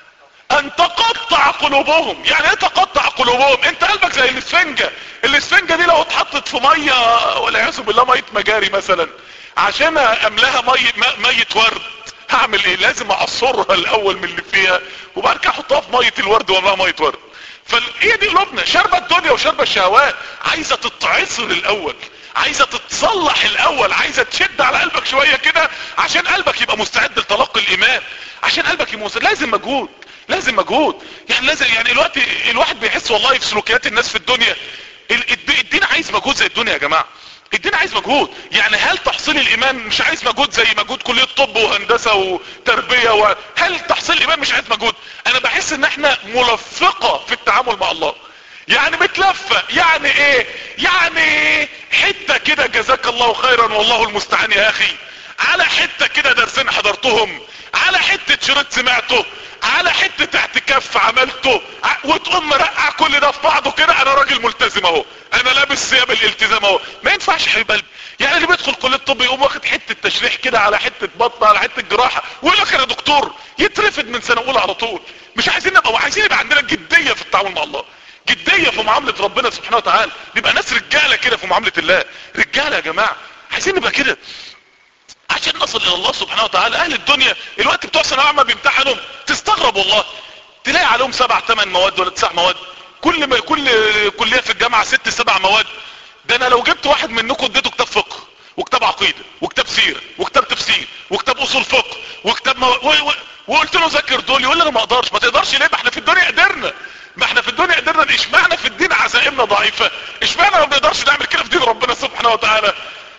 ان تقطع قلوبهم. يعني ايه تقطع قلوبهم؟ انت قلبك زي الاسفنجة. الاسفنجة دي لو اتحطت في مية والعياذ بالله مية مجاري مثلا عشان املاها مية مية ورد هعمل ايه؟ لازم اعصرها الاول من اللي فيها وبعد كده احطها في مية الورد واملاها مية ورد. فايه دي قلوبنا شربة الدنيا وشربة الشهوات عايزة تتعصر الاول، عايزة تتصلح الاول، عايزة تشد على قلبك شوية كده عشان قلبك يبقى مستعد لتلقي الايمان، عشان قلبك يبقى مستعد. لازم مجهود، لازم مجهود. يعني لازم، يعني الوقت الواحد بيحس والله في سلوكيات الناس في الدنيا الدين عايز مجهود زي الدنيا يا جماعة. الدين عايز مجهود. يعني هل تحصيل الايمان مش عايز مجهود زي مجهود كلية طب وهندسة وتربية و... هل تحصيل الايمان مش عايز مجهود؟ انا بحس ان احنا ملفقة في التعامل مع الله، يعني متلفة. يعني ايه؟ يعني حتة كده جزاك الله خيرا والله المستعان يا اخي، على حتة كده درسين حضرتهم، على حتة شريط سمعته، على حتة اعتكاف عملته، وتقوم مرقع كل ده في بعضه كده. انا راجل ملتزم اهو، انا لابس ثياب الالتزام اهو. ما ينفعش يا حبيب قلبي. يعني اللي بيدخل كلية الطب يقوم واخد حتة تشريح كده على حتة بطنة على حتة جراحة ويقول لك انا دكتور، يترفد من سنة اولى على طول. مش عايزين نبقى، عايزين يبقى عندنا جدية في التعامل مع الله، جدية في معاملة ربنا سبحانه وتعالى، نبقى ناس رجالة كده في معاملة الله. رجالة يا جماعة، عايزين نبقى كده عشان نصل الى الله سبحانه وتعالى. اهل الدنيا الوقت بتوع ثانويه عامه بيمتحنوا تستغرب والله، تلاقي عليهم سبع ثمان مواد ولا تسع مواد، كل ما كل كليه في الجامعه ست سبع مواد. ده انا لو جبت واحد منكم اديته كتاب فقه وكتاب عقيده وكتاب سيره وكتاب تفسير وكتاب اصول فقه وكتاب مو... و... و... وقلت له ذاكر دول، يقول لي انا ما اقدرش. ما تقدرش ليه؟ ما احنا في الدنيا قدرنا، ما احنا في الدنيا قدرنا. اشمعنى في الدين عزائمنا ضعيفه؟ اشمعنى ما بنقدرش نعمل كده في دين ربنا سبحانه وتعالى؟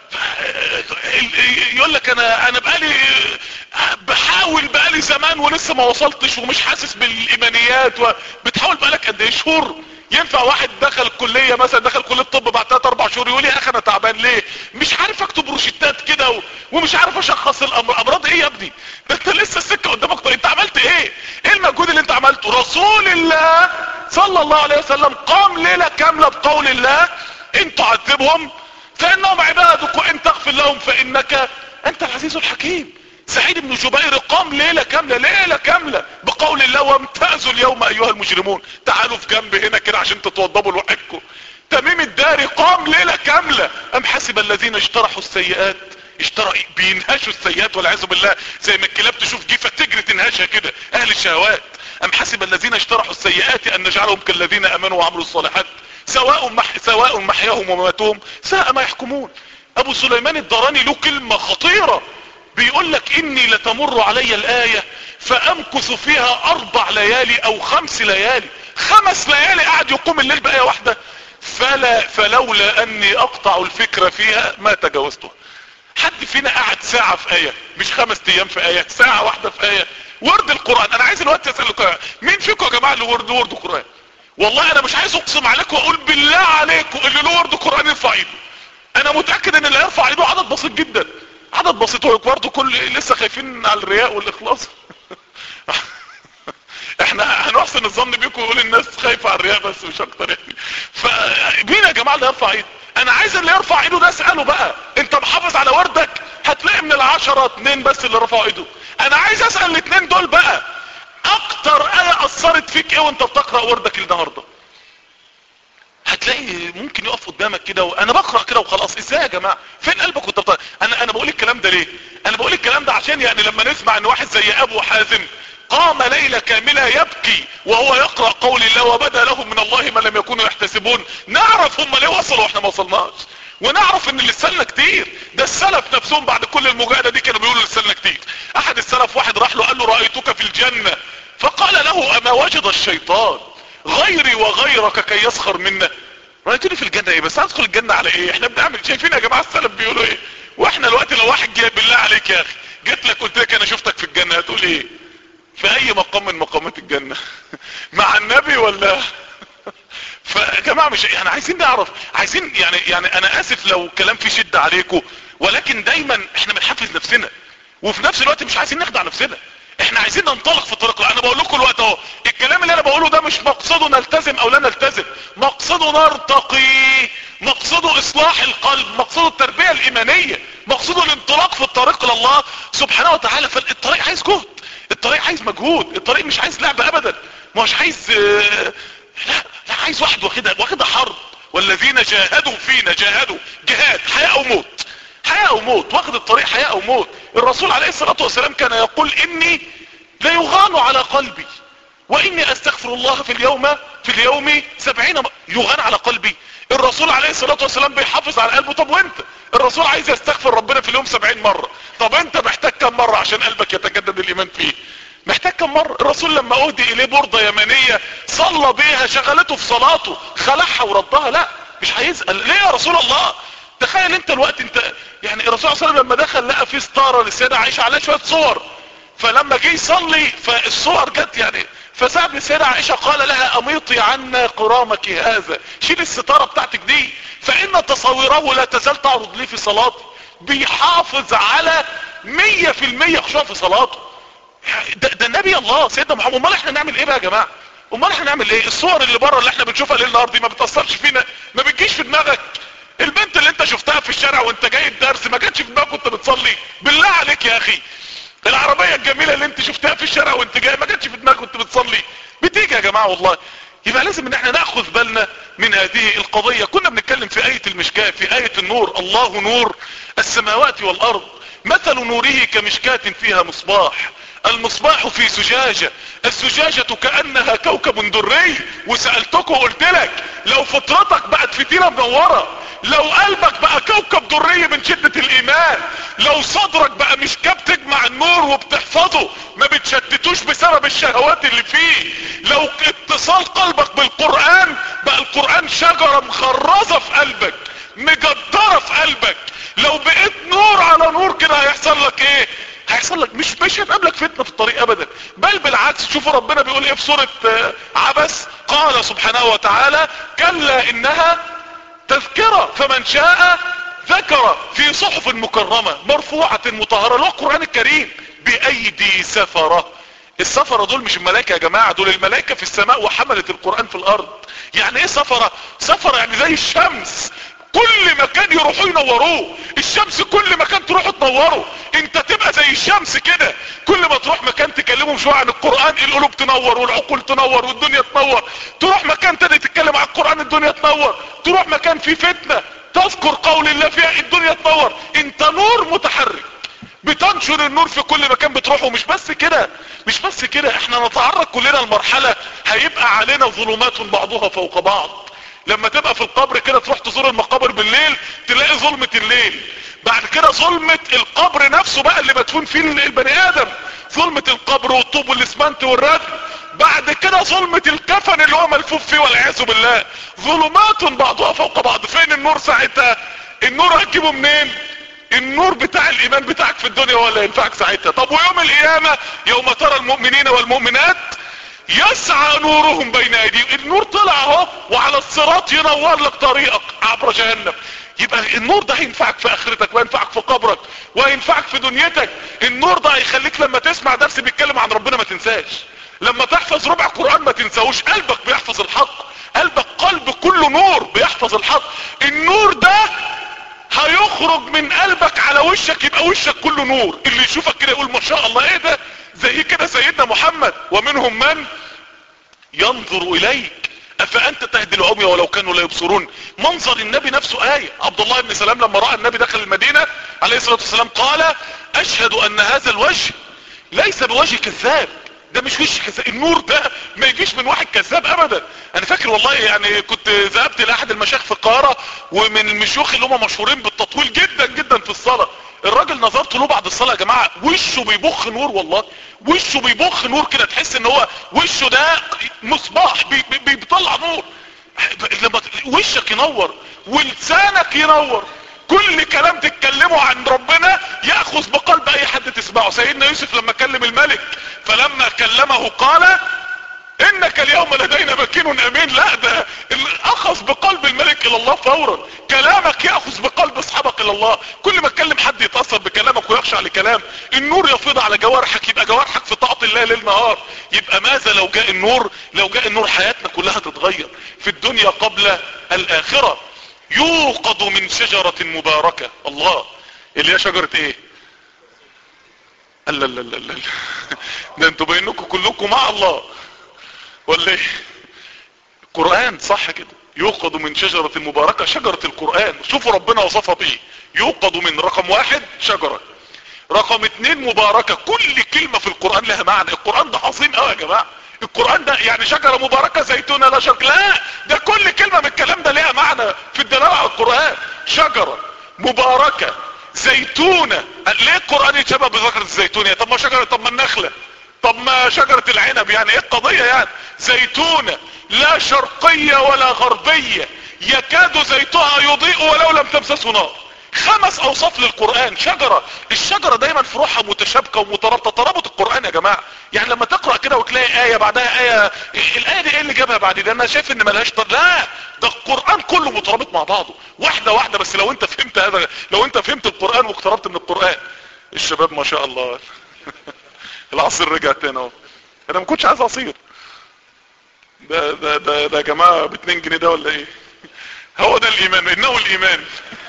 يقول لك انا انا بقالي بحاول بقالي زمان ولسه ما وصلتش ومش حاسس بالايمانيات. وبتحاول بقالك قد ايه شهور؟ ينفع واحد دخل الكليه مثلا، دخل كليه الطب بعد ثلاث اربع شهور يقول لي يا اخي انا تعبان ليه؟ مش عارف اكتب روشتات كده و... ومش عارف اشخص الامر. امراض ايه يا ابني؟ ده انت لسه السكه قدامك. طيب انت عملت ايه؟ ايه المجهود اللي انت عملته؟ رسول الله صلى الله عليه وسلم قام ليله كامله بقول الله ان تعذبهم فانهم عبادك وان تغفر لهم فانك انت العزيز الحكيم. سعيد بن جبير قام ليلة كاملة، ليلة كاملة بقول الله وامتازوا اليوم ايها المجرمون. تعالوا في جنب هنا كده عشان تتوضبوا لوحدكم. تميم الداري قام ليلة كاملة. ام حسب الذين اجترحوا السيئات، اشترى بينهشوا السيئات والعياذ بالله، زي ما الكلاب تشوف جيفة تجري تنهشها كده، اهل الشهوات. ام حسب الذين اجترحوا السيئات ان نجعلهم كالذين امنوا وعملوا الصالحات سواء مح سواء محياهم ومماتهم ساء ما يحكمون. ابو سليمان الدراني له كلمة خطيرة، بيقول لك اني لتمر علي الاية فامكث فيها اربع ليالي او خمس ليالي. خمس ليالي قاعد يقوم الليل بآية واحدة. فلا فلولا اني اقطع الفكرة فيها ما تجاوزتها. حد فينا قاعد ساعة في آية، مش خمس ايام في آية، ساعة واحدة في آية. ورد القرآن. انا عايز الوقت اسألكم مين فيكم يا جماعة اللي ورد ورد قرآن؟ والله انا مش عايز اقسم عليكم واقول بالله عليكم اللي له ورد قرآن يرفع ايده. انا متأكد ان اللي هيرفع ايده عدد بسيط جدا، عدد بسيط. برضه كل لسه خايفين على الرياء والاخلاص. احنا هنحسن الظن بيكم ويقول الناس خايفة على الرياء بس مش اكتر يعني. فمين يا جماعة اللي يرفع ايده؟ انا عايز اللي يرفع ايده ده اسأله بقى انت محافظ على وردك؟ هتلاقي من العشرة اتنين بس اللي رفعوا ايده. انا عايز اسأل الاتنين دول بقى اكتر ايه اثرت فيك ايه وانت بتقرأ وردك النهاردة؟ هتلاقي ممكن يقف قدامك كده وانا بقرأ كده وخلاص. ازاي يا جماعة؟ فين قلبك وانت بتقرأ؟ انا انا بقول الكلام ده ليه؟ انا بقول الكلام ده عشان يعني لما نسمع ان واحد زي ابو حازم قام ليلة كاملة يبكي وهو يقرأ قول الله وبدا لهم من الله ما لم يكونوا يحتسبون، نعرف هم ليه وصلوا واحنا ما وصلناش، ونعرف ان لسالنا كتير. ده السلف نفسهم بعد كل المجاهدة دي كانوا بيقولوا لسالنا كتير. احد السلف واحد راح له قال له رأيتك في الجنة، فقال له اما وجد الشيطان غيري وغيرك كي يسخر منا؟ رأيتني في الجنة ايه؟ بس هدخل الجنة على ايه؟ احنا بنعمل شايفين يا جماعة السلف بيقولوا ايه؟ واحنا الوقت لو واحد جاي بالله عليك يا اخي جيت لك قلت لك انا شفتك في الجنة هتقول ايه؟ في اي مقام من مقامات الجنة؟ مع النبي ولا؟ فيا جماعة مش يعني عايزين نعرف، عايزين يعني يعني انا اسف لو كلام فيه شدة عليكم، ولكن دايما احنا بنحفز نفسنا وفي نفس الوقت مش عايزين نخدع نفسنا. احنا عايزين ننطلق في الطريق. انا بقول لكم الوقت اهو الكلام اللي انا بقوله ده مش مقصده نلتزم او لا نلتزم، مقصده نرتقي، مقصده اصلاح القلب، مقصده التربية الايمانية، مقصده الانطلاق في الطريق لله سبحانه وتعالى. فالطريق عايز جهد، الطريق عايز مجهود، الطريق مش عايز لعب ابدا، مش عايز لا لا عايز واحد واخدها واخدها حرب. والذين جاهدوا فينا جاهدوا جهاد حياة او موت، حياة او موت، واخد الطريق حياة او موت. الرسول عليه الصلاة والسلام كان يقول اني لا يغان على قلبي واني استغفر الله في اليوم في اليوم سبعين مرة يغان على قلبي. الرسول عليه الصلاة والسلام بيحافظ على قلبه. طب وانت؟ الرسول عايز يستغفر ربنا في اليوم سبعين مرة. طب انت محتاج كم مرة عشان قلبك يتجدد الايمان فيه؟ محتاج كم مرة؟ الرسول لما اهدي اليه بردة يمنية صلى بيها شغلته في صلاته، خلعها وردها. لا مش هيسأل ليه يا رسول الله. تخيل انت الوقت انت يعني الرسول صلى الله عليه وسلم لما دخل لقى في ستارة للسيدة عائشة عليها شوية صور، فلما جه يصلي فالصور جت يعني، فسأل السيدة عائشة قال لها اميطي عنا قرامك هذا، شيل الستارة بتاعتك دي، فان تصويره لا تزال تعرض لي في صلاتي. بيحافظ على مية في المية خشوع في صلاته. ده, ده النبي الله سيدنا محمد. امال احنا نعمل ايه بقى يا جماعة؟ امال احنا نعمل ايه؟ الصور اللي بره اللي احنا بنشوفها ليل نهار دي ما بتأثرش فينا؟ ما بتجيش في دماغك؟ البنت اللي انت شفتها في الشارع وانت جاي الدرس ما جاتش في دماغك وانت بتصلي؟ بالله عليك يا اخي. العربية الجميلة اللي انت شفتها في الشارع وانت جاي ما جاتش في دماغك وانت بتصلي؟ بتيجي يا جماعة والله. يبقى لازم ان احنا ناخذ بالنا من هذه القضية. كنا بنتكلم في آية المشكاة، في آية النور، الله نور السماوات والارض مثل نوره كمشكاة فيها مصباح، المصباح في زجاجة، الزجاجة كأنها كوكب دري. وسألتك وقلت لك لو فطرتك بقت فتيلة منورة، لو قلبك بقى كوكب دري من شدة الايمان، لو صدرك بقى مشكاة بتجمع النور وبتحفظه ما بتشتتوش بسبب الشهوات اللي فيه، لو اتصال قلبك بالقرآن بقى القرآن شجرة مخرزة في قلبك مجدرة في قلبك، لو بقيت نور على نور كده هيحصل لك ايه؟ هيحصل لك مش مش هتقابلك فتنة في الطريق ابدا، بل بالعكس. شوفوا ربنا بيقول ايه في سورة عبس، قال سبحانه وتعالى كلا انها تذكرة فمن شاء ذكر في صحف مكرمة مرفوعة مطهرة. له القرآن الكريم بأيدي سفرة. السفرة دول مش الملائكة يا جماعة، دول الملائكة في السماء وحملت القرآن في الارض. يعني ايه سفرة؟ سفرة يعني زي الشمس، كل مكان يروحوا ينوروه. الشمس كل مكان تروحوا تنوروا، انت تبقى زي الشمس كده، كل ما تروح مكان تكلمهم شوية عن القرآن القلوب تنور والعقول تنور والدنيا تنور، تروح مكان تاني تتكلم عن القرآن الدنيا تنور، تروح مكان فيه فتنة تذكر قول الله فيها الدنيا تنور. انت نور متحرك بتنشر النور في كل مكان بتروحه. ومش بس كده مش بس كده احنا نتعرض كلنا لمرحلة هيبقى علينا ظلمات بعضها فوق بعض. لما تبقى في القبر كده تروح تزور المقابر بالليل تلاقي ظلمة الليل، بعد كده ظلمة القبر نفسه بقى اللي مدفون فيه البني ادم، ظلمة القبر والطوب والاسمنت والردم، بعد كده ظلمة الكفن اللي هو ملفوف فيه والعياذ بالله. ظلمات بعضها فوق بعض. فين النور ساعتها؟ النور هتجيبه منين؟ النور بتاع الايمان بتاعك في الدنيا ولا ينفعك ساعتها؟ طب ويوم القيامة يوم ترى المؤمنين والمؤمنات يسعى نورهم بين ايديهم، النور طلع اهو وعلى الصراط ينور لك طريقك عبر جهنم. يبقى النور ده هينفعك في اخرتك وينفعك في قبرك وينفعك في دنيتك. النور ده هيخليك لما تسمع درس بيتكلم عن ربنا ما تنساش، لما تحفظ ربع قرآن ما تنساهوش. قلبك بيحفظ الحق، قلبك قلب كله نور بيحفظ الحق. النور ده هيخرج من قلبك على وشك يبقى وشك كله نور، اللي يشوفك كده يقول ما شاء الله ايه ده، زي كده سيدنا محمد ومنهم من ينظر اليك افانت تهدي العمي ولو كانوا لا يبصرون. منظر النبي نفسه آية. عبد الله بن سلام لما رأى النبي دخل المدينة عليه الصلاة والسلام قال اشهد ان هذا الوجه ليس بوجه كذاب، ده مش وش كذاب، النور ده ما يجيش من واحد كذاب ابدا. انا فاكر والله يعني كنت ذهبت لاحد المشايخ في القاهرة ومن المشيوخ اللي هم مشهورين بالتطويل جدا جدا في الصلاة، الراجل نظرت له بعد الصلاة يا جماعة وشه بيبخ نور، والله وشه بيبخ نور كده، تحس ان هو وشه ده مصباح بي بي بيطلع نور. لما وشك ينور ولسانك ينور، كل كلام تتكلمه عن ربنا يأخذ بقلب اي حد تسمعه. سيدنا يوسف لما كلم الملك فلما كلمه قال انك اليوم لدينا مكين امين، لا ده اخذ بقلب الملك الى الله فورا. كلامك يأخذ بقلب اصحابك الى الله، كل ما تكلم حد يتأثر بكلامك ويخشع لكلام، النور يفيض على جوارحك، يبقى جوارحك في طاعة الله ليل نهار. يبقى ماذا لو جاء النور؟ لو جاء النور حياتنا كلها تتغير في الدنيا قبل الاخرة. يوقد من شجرة مباركة، الله اللي هي شجرة ايه؟ لا لا لا لا ده انتوا بينكم كلكم مع الله ولا ايه؟ قرآن صح كده. يوقد من شجرة مباركة، شجرة القرآن. شوفوا ربنا وصفها بايه، يوقد من رقم واحد شجرة، رقم اتنين مباركة. كل كلمة في القرآن لها معنى. القرآن ده عظيم قوي يا جماعة، القرآن ده يعني شجرة مباركة زيتونة لا شرق، لا ده كل كلمة من الكلام ده ليها معنى في الدلالة على القرآن. شجرة مباركة زيتونة، ليه القرآن يتشبه بشجرة الزيتون؟ طب ما شجرة، طب ما النخلة، طب ما شجرة العنب، يعني ايه القضية يعني؟ زيتونة لا شرقية ولا غربية يكاد زيتها يضيء ولو لم تمسسه نار. خمس اوصاف للقرآن. شجرة، الشجرة دايما فروعها متشابكة ومترابطة. ترابط القرآن يا جماعة، يعني لما تقرأ كده وتلاقي آية بعدها آية، الآية دي ايه اللي جابها بعد ده؟ انا شايف ان ملهاش طر... لا ده القرآن كله مترابط مع بعضه واحدة واحدة. بس لو انت فهمت هذا، لو انت فهمت القرآن واقتربت من القرآن. الشباب ما شاء الله العصير رجع تاني اهو. انا ما كنتش عايز عصير. ده ده ده ده يا جماعة باتنين جنيه ده ولا ايه؟ هو ده الايمان، انه الايمان.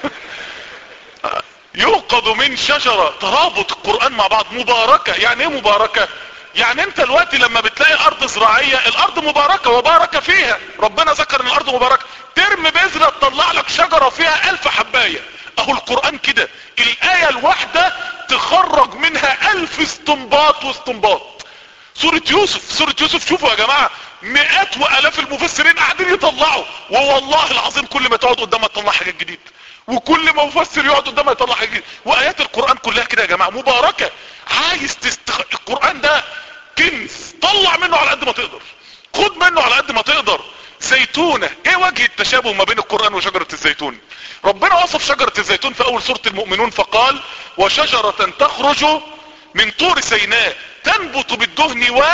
يوقظ من شجرة. ترابط القرآن مع بعض. مباركة، يعني ايه مباركة؟ يعني انت الوقت لما بتلاقي ارض زراعية، الارض مباركة وبارك فيها، ربنا ذكر ان الارض مباركة، ترمي بذرة تطلع لك شجرة فيها الف حباية. اهو القرآن كده، الاية الواحدة تخرج منها الف استنباط واستنباط. سورة يوسف، سورة يوسف شوفوا يا جماعة، مئات والاف المفسرين قاعدين يطلعوا، ووالله العظيم كل ما تقعد قدامها تطلع حاجات جديدة، وكل ما مفسر يقعد قدامها يطلع حاجات جديدة. وايات القرآن كلها كده يا جماعة مباركة. عايز تستخ... القرآن ده كنز، طلع منه على قد ما تقدر، خد منه على قد ما تقدر. زيتونة، ايه وجه التشابه ما بين القرآن وشجرة الزيتون؟ ربنا وصف شجرة الزيتون في اول سورة المؤمنون فقال وشجرة تخرج من طور سيناء تنبت بالدهن و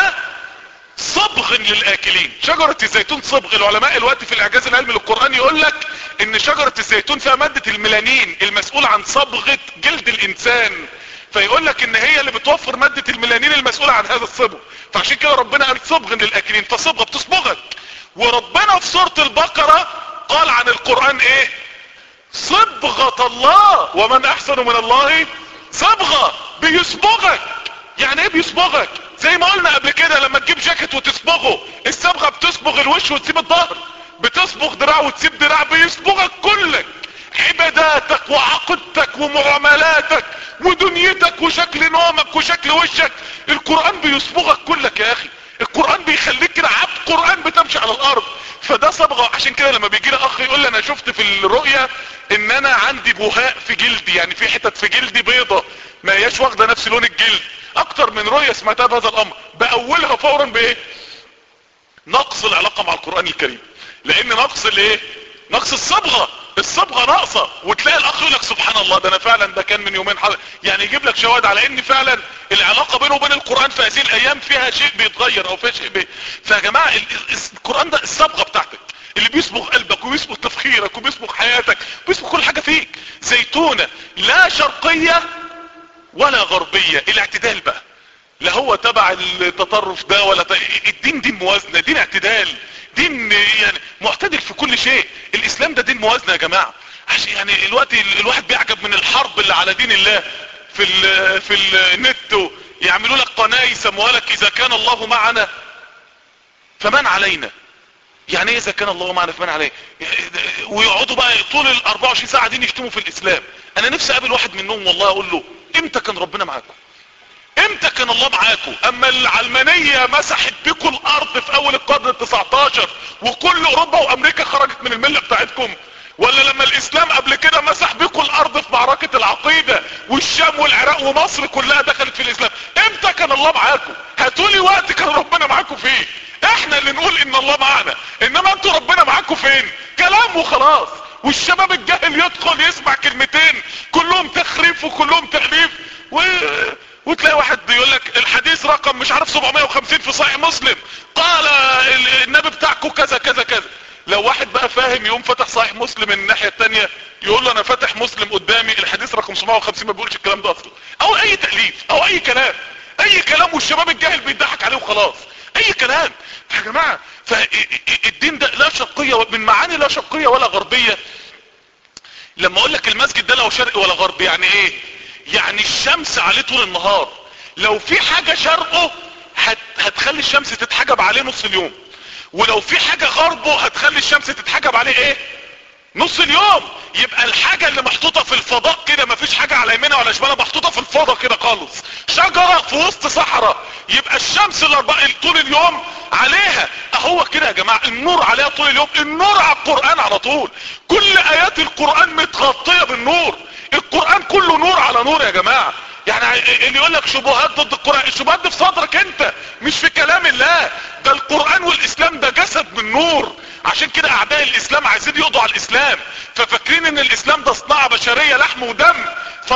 صبغ للاكلين. شجرة الزيتون صبغ. العلماء الوقت في الاعجاز العلمي للقرآن يقول لك ان شجرة الزيتون فيها مادة الميلانين المسؤول عن صبغة جلد الانسان، فيقول لك ان هي اللي بتوفر مادة الميلانين المسؤولة عن هذا الصبغ، فعشان كده ربنا قال صبغ للاكلين، فصبغة بتصبغك. وربنا في سورة البقرة قال عن القرآن ايه؟ صبغة الله ومن احسن من الله صبغة. بيصبغك. يعني ايه بيصبغك؟ زي ما قلنا قبل كده، لما تجيب جاكيت وتصبغه، الصبغة بتصبغ الوش وتسيب الظهر، بتصبغ دراع وتسيب دراع، بيصبغك كلك. عباداتك وعقيدتك ومعاملاتك ودنيتك وشكل نومك وشكل وشك، القرآن بيصبغك كلك يا اخي. القرآن بيخليك كده عبد قرآن بتمشي على الارض، فده صبغة. عشان كده لما بيجي لي اخ يقول لي انا شفت في الرؤية ان انا عندي بهاء في جلدي، يعني في حتت في جلدي بيضة ما هياش واخدة نفس لون الجلد، اكتر من رؤية سمعتها بهذا الامر، باولها فورا بايه؟ نقص العلاقة مع القرآن الكريم. لان نقص الايه؟ نقص الصبغة. الصبغة ناقصة، وتلاقي الاخ يقول لك سبحان الله ده انا فعلا ده كان من يومين حضر. يعني يجيب لك شواهد على ان فعلا العلاقة بينه وبين القرآن في هذه الايام فيها شيء بيتغير او فيها شيء بي... فيا جماعة القرآن ده الصبغة بتاعتك اللي بيصبغ قلبك وبيصبغ تفكيرك وبيصبغ حياتك وبيصبغ كل حاجة فيك. زيتونة لا شرقية ولا غربية، الاعتدال بقى، لا هو تبع التطرف ده ولا ت... الدين دين موازنة، دين اعتدال، دين يعني معتدل في كل شيء. الاسلام ده دين موازنة يا جماعة. عشان يعني الوقت الواحد بيعجب من الحرب اللي على دين الله في ال في النت، يعملوا لك قناة يسموها لك اذا كان الله معنا فمن علينا. يعني ايه اذا كان الله معنا فمن علينا؟ ويقعدوا بقى طول ال اربعة وعشرين ساعة قاعدين يشتموا في الاسلام. انا نفسي اقابل واحد منهم والله اقول له امتى كان ربنا معاكم؟ امتى كان الله معاكم؟ اما العلمانية مسحت بكم الارض في اول القرن التسعتاشر وكل اوروبا وامريكا خرجت من الملة بتاعتكم، ولا لما الاسلام قبل كده مسح بكم الارض في معركة العقيدة والشام والعراق ومصر كلها دخلت في الاسلام؟ امتى كان الله معاكم؟ هاتولي وقت كان ربنا معاكم فيه. احنا اللي نقول ان الله معانا، انما انتوا ربنا معاكم فين؟ كلام وخلاص. والشباب الجاهل يدخل يسمع كلمتين كلهم تخريف وكلهم تأليف و... وتلاقي واحد بيقول لك الحديث رقم مش عارف سبعمية وخمسين في صحيح مسلم قال النبي بتاعكم كذا كذا كذا. لو واحد بقى فاهم يقوم فتح صحيح مسلم من الناحية التانية يقول له انا فاتح مسلم قدامي الحديث رقم سبعمية وخمسين ما بيقولش الكلام ده اصلا، او اي تأليف او اي كلام، اي كلام، والشباب الجاهل بيضحك عليه وخلاص، اي كلام. يا جماعة فالدين ده لا شرقية من معاني لا شرقية ولا غربية. لما اقول لك المسجد ده لا شرقي ولا غربي يعني ايه؟ يعني الشمس عليه طول النهار، لو في حاجة شرقه هت هتخلي الشمس تتحجب عليه نص اليوم، ولو في حاجة غربه هتخلي الشمس تتحجب عليه ايه؟ نص اليوم. يبقى الحاجة اللي محطوطة في الفضاء كده مفيش حاجة على يمينها ولا شمالها، محطوطة في الفضاء كده خالص، شجرة في وسط صحراء، يبقى الشمس الاربع طول اليوم عليها. اهو كده يا جماعة النور عليها طول اليوم. النور على القرآن على طول، كل ايات القرآن متغطية بالنور. القرآن كله نور على نور يا جماعة. يعني اللي يقول لك شبهات ضد القرآن، الشبهات دي في صدرك انت مش في كلام الله. ده القرآن والاسلام ده جسد من نور. عشان كده اعداء الاسلام عايزين يقضوا على الاسلام، ففاكرين ان الاسلام ده صناعة بشرية لحم ودم،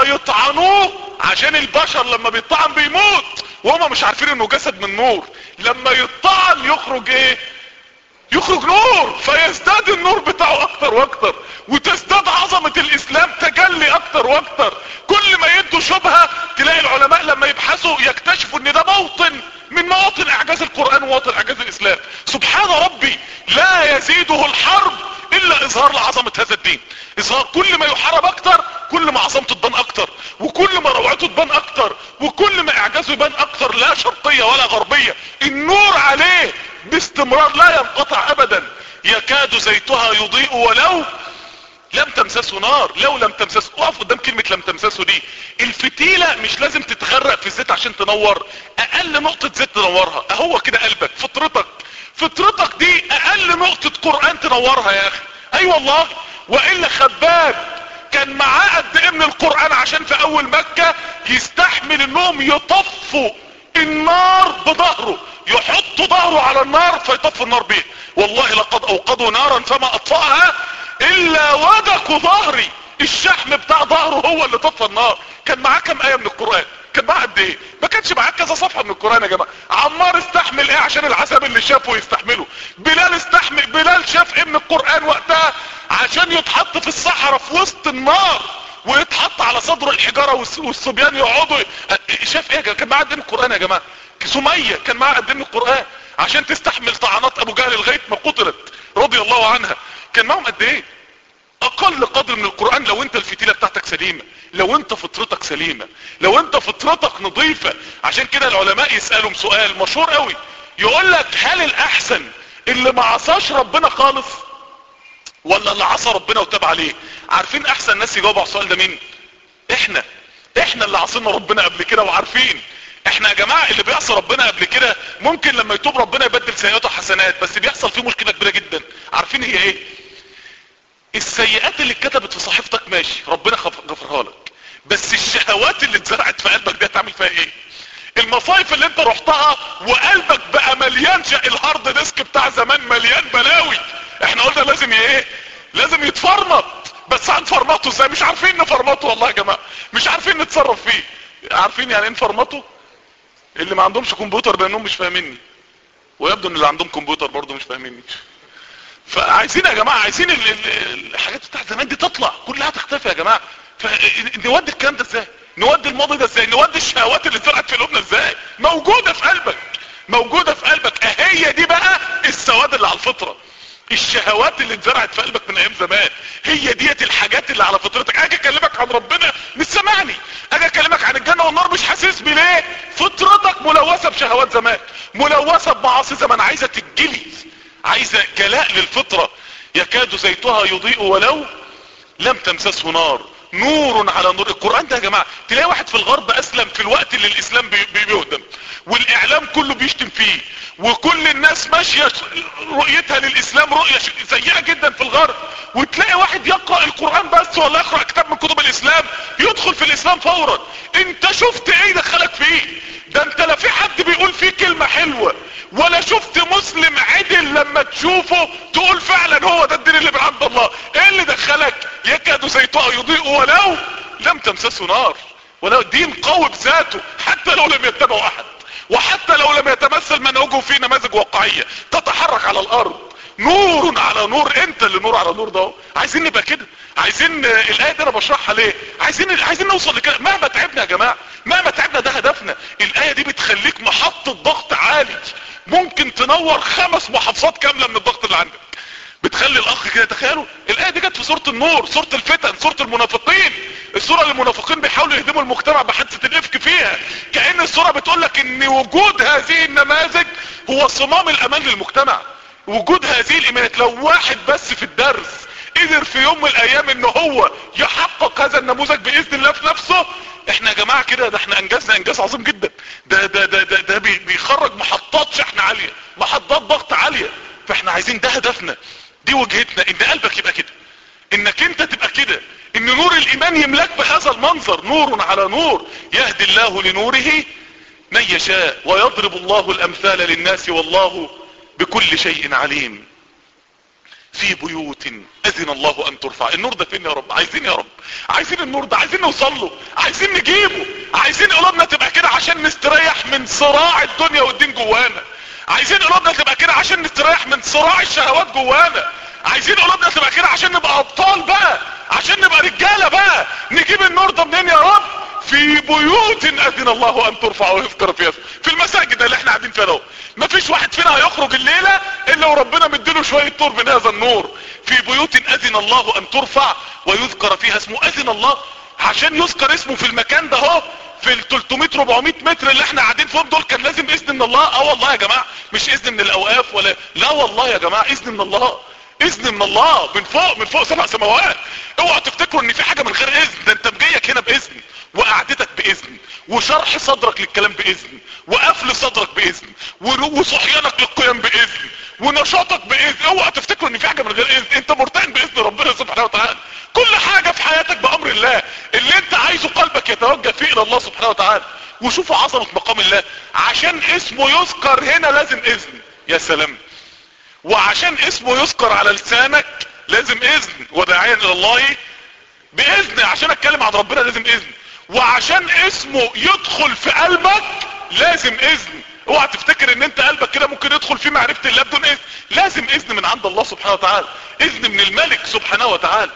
فيطعنوه عشان البشر لما بيطعن بيموت، وهم مش عارفين انه جسد من نور. لما يطعن يخرج ايه؟ يخرج نور، فيزداد النور بتاعه اكتر واكتر، وتزداد عظمة الاسلام تجلي اكتر واكتر. كل ما يدوا شبهة تلاقي العلماء لما يبحثوا يكتشفوا ان ده موطن من مواطن اعجاز القرآن ومواطن اعجاز الاسلام. سبحان ربي لا يزيده الحرب الا اظهار لعظمة هذا الدين. اظهار، كل ما يحارب اكتر كل ما عظمته تبان اكتر، وكل ما روعته تبان اكتر، وكل ما اعجازه يبان اكتر. لا شرقية ولا غربية، النور عليه باستمرار لا ينقطع ابدا. يكاد زيتها يضيء ولو لم تمسسه نار. لو لم تمسسه، اقف قدام كلمة لم تمسسه دي. الفتيلة مش لازم تتغرق في الزيت عشان تنور، اقل نقطة زيت تنورها. اهو كده قلبك، فطرتك فطرتك دي اقل نقطة قرآن تنورها يا اخي. اي أيوة والله. والا خباب كان معاه قد ايه من القرآن عشان في اول مكة يستحمل انهم يطفوا النار بظهره، يحطوا ظهره على النار فيطفوا النار بيه. والله لقد اوقدوا نارا فما اطفأها الا ودك ظهري. الشحم بتاع ظهره هو اللي طفى النار. كان معاه كم ايه من القرآن؟ كان معاه قد ايه؟ ما كانش معاه كذا صفحة من القرآن يا جماعة. عمار استحمل ايه عشان العذاب اللي شافه يستحمله؟ بلال استحمل، بلال شاف ايه من القرآن وقتها عشان يتحط في الصحراء في وسط النار ويتحط على صدر الحجارة والصبيان يقعدوا. شاف ايه؟ كان معاه قد ايه من القرآن يا جماعة؟ سمية كان معاه قد ايه من القرآن عشان تستحمل طعنات ابو جهل لغاية ما قتلت رضي الله عنها؟ كان معهم قد ايه؟ اقل قدر من القرآن. لو انت الفتيلة بتاعتك سليمة، لو انت فطرتك سليمة، لو انت فطرتك نظيفة. عشان كده العلماء يسألهم سؤال مشهور قوي، يقول لك هل الاحسن اللي ما عصاش ربنا خالص ولا اللي عصى ربنا وتاب عليه؟ عارفين احسن ناس يجاوبوا على السؤال ده مين؟ احنا احنا اللي عصينا ربنا قبل كده وعارفين. احنا يا جماعة اللي بيعصي ربنا قبل كده ممكن لما يتوب ربنا يبدل سيئاته حسنات، بس بيحصل فيه مشكلة كبيرة جدا. عارفين هي ايه؟ السيئات اللي اتكتبت في صحيفتك ماشي ربنا غفرها لك، بس الشهوات اللي اتزرعت في قلبك دي هتعمل فيها ايه؟ المصايف اللي انت رحتها وقلبك بقى مليان شق، الهارد ديسك بتاع زمان مليان بلاوي. احنا قلنا لازم ايه؟ لازم يتفرمط. بس هنفرمطه ازاي؟ مش عارفين نفرمطه والله يا جماعة، مش عارفين نتصرف فيه. عارفين يعني ايه نفرمطه؟ اللي ما عندهمش كمبيوتر بانهم مش فاهميني، ويبدو ان اللي عندهم كمبيوتر برضه مش فاهميني. فعايزين يا جماعة، عايزين ال ال الحاجات بتاعت زمان دي تطلع كلها تختفي يا جماعة. فنودي الكلام ده ازاي؟ نودي الماضي ده ازاي؟ نودي الشهوات اللي زرعت في قلوبنا ازاي؟ موجودة في قلبك، موجودة في قلبك. اهي دي بقى السواد اللي على الفطرة. الشهوات اللي اتزرعت في قلبك من ايام زمان هي ديت الحاجات اللي على فطرتك. اجي اكلمك عن ربنا مش سامعني، اجي اكلمك عن الجنة والنار مش حاسس بيه. ليه؟ فطرتك ملوثة بشهوات زمان، ملوثة بمعاصي زمان، عايزة تتجلي، عايزة جلاء للفطرة. يكاد زيتها يضيء ولو لم تمسسه نار، نور على نور. القرآن ده يا جماعة تلاقي واحد في الغرب اسلم في الوقت اللي الاسلام بيهدم، والاعلام كله بيشتم فيه، وكل الناس ماشية رؤيتها للاسلام رؤية سيئة جدا في الغرب، وتلاقي واحد يقرأ القرآن بس ولا يقرأ كتاب من كتب الاسلام يدخل في الاسلام فورا. انت شفت ايه دخلك فيه؟ ده انت لا في حد بيقول فيه كلمة حلوة، ولا شفت مسلم عدل لما تشوفه تقول فعلا هو ده الدين اللي من عند الله. ايه اللي دخلك؟ يكاد زيتها يضيء ولو لم تمسسه نار. ولو دين قوي بذاته حتى لو لم يتبعه احد، وحتى لو لم يتمثل منهجه في نماذج واقعية تتحرك على الارض. نور على نور. انت اللي نور على نور ده. عايزين نبقى كده، عايزين الايه دي انا بشرحها ليه، عايزين عايزين نوصل لكده. مهما تعبنا يا جماعه، مهما تعبنا ده هدفنا. الايه دي بتخليك محطة ضغط عالي، ممكن تنور خمس محافظات كاملة من الضغط اللي عندك. بتخلي الاخ كده، تخيلوا الايه دي جت في سورة النور، سورة الفتن، سورة المنافقين، السورة اللي المنافقين بيحاولوا يهدموا المجتمع بحادثة الافك فيها. كأن السورة بتقولك ان وجود هذه النماذج هو صمام الامان للمجتمع. وجود هذه الايمانات، لو واحد بس في الدرس قدر في يوم من الايام ان هو يحقق هذا النموذج باذن الله في نفسه، احنا يا جماعة كده ده احنا انجزنا انجاز عظيم جدا. ده ده ده ده, ده بيخرج محطات شحن عالية، محطات ضغط عالية. فاحنا عايزين، ده هدفنا، دي وجهتنا، ان قلبك يبقى كده، انك انت تبقى كده، ان نور الايمان يملاك بهذا المنظر. نور على نور يهدي الله لنوره من يشاء ويضرب الله الامثال للناس والله بكل شيء عليم. في بيوت اذن الله ان ترفع. النور ده فين يا رب؟ عايزين يا رب، عايزين النور ده، عايزين نوصل له، عايزين نجيبه، عايزين قلوبنا تبقى كده عشان نستريح من صراع الدنيا والدين جوانا، عايزين قلوبنا تبقى كده عشان نستريح من صراع الشهوات جوانا، عايزين قلوبنا تبقى كده عشان نبقى ابطال بقى، عشان نبقى رجالة بقى. نجيب النور ده منين يا رب؟ في بيوت اذن الله ان ترفع ويذكر فيها، في المساجد اللي احنا قاعدين فيها اهو. مفيش واحد فينا هيخرج الليلة الا وربنا مديله شوية نور من هذا النور. في بيوت اذن الله ان ترفع ويذكر فيها اسمه. اذن الله عشان يذكر اسمه في المكان ده اهو، في ال ثلاثمائة أربعمائة متر اللي احنا قاعدين فيهم دول، كان لازم اذن من الله. اه والله يا جماعة، مش اذن من الاوقاف ولا لا، والله يا جماعة اذن من الله، اذن من الله من فوق، من فوق سبع سماوات. اوعوا تفتكروا ان في حاجة من غير اذن. ده انت مجيك هنا باذن، وقعدتك باذن، وشرح صدرك للكلام باذن، وقفل صدرك باذن، وصحيانك للقيام باذن، ونشاطك باذن. اوعى تفتكروا ان في حاجه من غير اذن. انت مرتهن باذن ربنا سبحانه وتعالى. كل حاجه في حياتك بامر الله، اللي انت عايزه قلبك يتوجه فيه الى الله سبحانه وتعالى. وشوفوا عظمه مقام الله، عشان اسمه يذكر هنا لازم اذن. يا سلام. وعشان اسمه يذكر على لسانك لازم اذن. وداعيا الى الله باذن، عشان اتكلم عن ربنا لازم اذن. وعشان اسمه يدخل في قلبك لازم اذن. اوعى تفتكر ان انت قلبك كده ممكن يدخل فيه معرفة الله بدون اذن. لازم اذن من عند الله سبحانه وتعالى، اذن من الملك سبحانه وتعالى.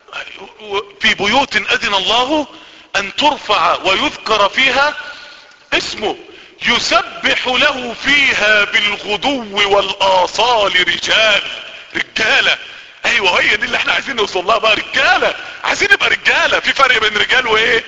في بيوت اذن الله ان ترفع ويذكر فيها اسمه يسبح له فيها بالغدو والاصال رجال. رجالة، ايوه هي دي اللي احنا عايزين نوصل لها بقى. رجالة، عايزين نبقى رجالة. في فرق بين رجال وايه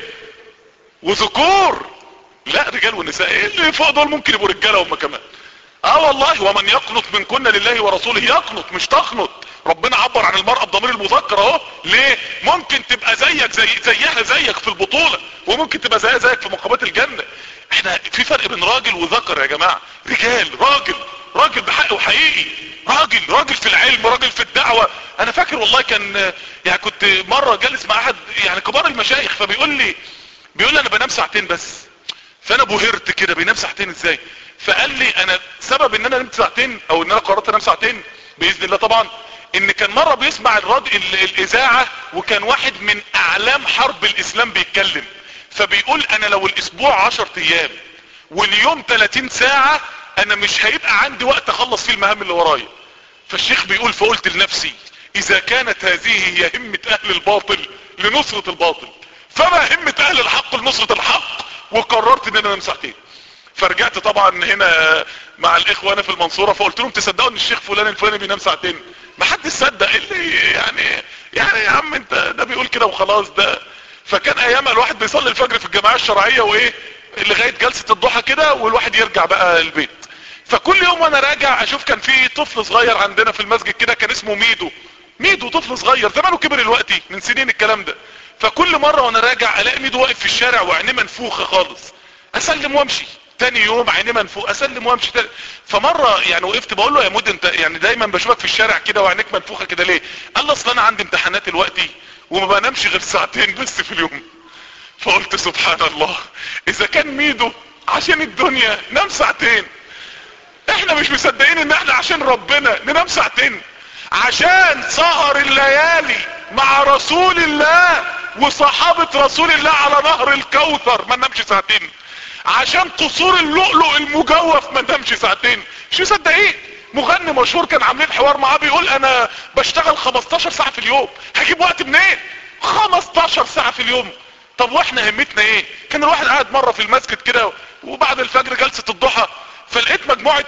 وذكور. لا، رجال ونساء، ايه اللي فوق دول ممكن يبقوا رجالة هم كمان. اه والله. ومن يقنط منكن لله ورسوله، يقنط مش تقنط. ربنا عبر عن المرأة بضمير المذكر اهو. ليه؟ ممكن تبقى زيك زي زيها زيك في البطولة، وممكن تبقى زيها زيك في مقامات الجنة. احنا في فرق بين راجل وذكر يا جماعة. رجال، راجل، راجل بحق وحقيقي، راجل راجل في العلم، راجل في الدعوة. انا فاكر والله كان يعني كنت مرة جالس مع احد يعني كبار المشايخ، فبيقول لي بيقول لي انا بنام ساعتين بس. فانا بهرت كده، بينام ساعتين ازاي؟ فقال لي انا سبب ان انا نمت ساعتين، او ان انا قررت انام ساعتين باذن الله طبعا، ان كان مرة بيسمع الراديو الاذاعة، وكان واحد من اعلام حرب الاسلام بيتكلم. فبيقول انا لو الاسبوع عشر ايام واليوم ثلاثين ساعة، انا مش هيبقى عندي وقت اخلص فيه المهام اللي ورايا. فالشيخ بيقول فقلت لنفسي اذا كانت هذه هي همة اهل الباطل لنصرة الباطل، فما همة اهل الحق لنصرة الحق. وقررت ان انا انام ساعتين. فرجعت طبعا هنا مع الاخوة انا في المنصورة، فقلت لهم تصدقوا ان الشيخ فلان الفلاني بينام ساعتين؟ ما حد صدق. اللي يعني يعني يا عم انت ده بيقول كده وخلاص ده. فكان ايامها الواحد بيصلي الفجر في الجماعة الشرعية وايه لغاية جلسة الضحى كده، والواحد يرجع بقى البيت. فكل يوم وانا راجع اشوف كان في طفل صغير عندنا في المسجد كده، كان اسمه ميدو. ميدو طفل صغير، زمانه كبر الوقتي من سنين الكلام ده. فكل مرة وانا راجع الاقي ميدو واقف في الشارع وعينيه منفوخة خالص. اسلم وامشي. تاني يوم عينيه منفوخ، اسلم وامشي تاني. فمرة يعني وقفت بقول له يا مود انت يعني دايما بشوفك في الشارع كده وعينيك منفوخة كده ليه؟ قال لي اصل انا عندي امتحانات الوقتي وما بنامش غير ساعتين بس في اليوم. فقلت سبحان الله، اذا كان ميدو عشان الدنيا نام ساعتين، احنا مش مصدقين ان احنا عشان ربنا ننام ساعتين؟ عشان سهر الليالي مع رسول الله وصحابة رسول الله على نهر الكوثر ما ننامش ساعتين؟ عشان قصور اللؤلؤ المجوف ما ننامش ساعتين؟ مش مصدقين. مغني مشهور كان عاملين حوار معاه بيقول انا بشتغل خمستاشر ساعة في اليوم، هجيب وقت منين؟ خمستاشر ساعة في اليوم. طب واحنا همتنا ايه؟ كان الواحد قاعد مرة في المسجد كده وبعد الفجر جلسة الضحى، فلقيت مجموعة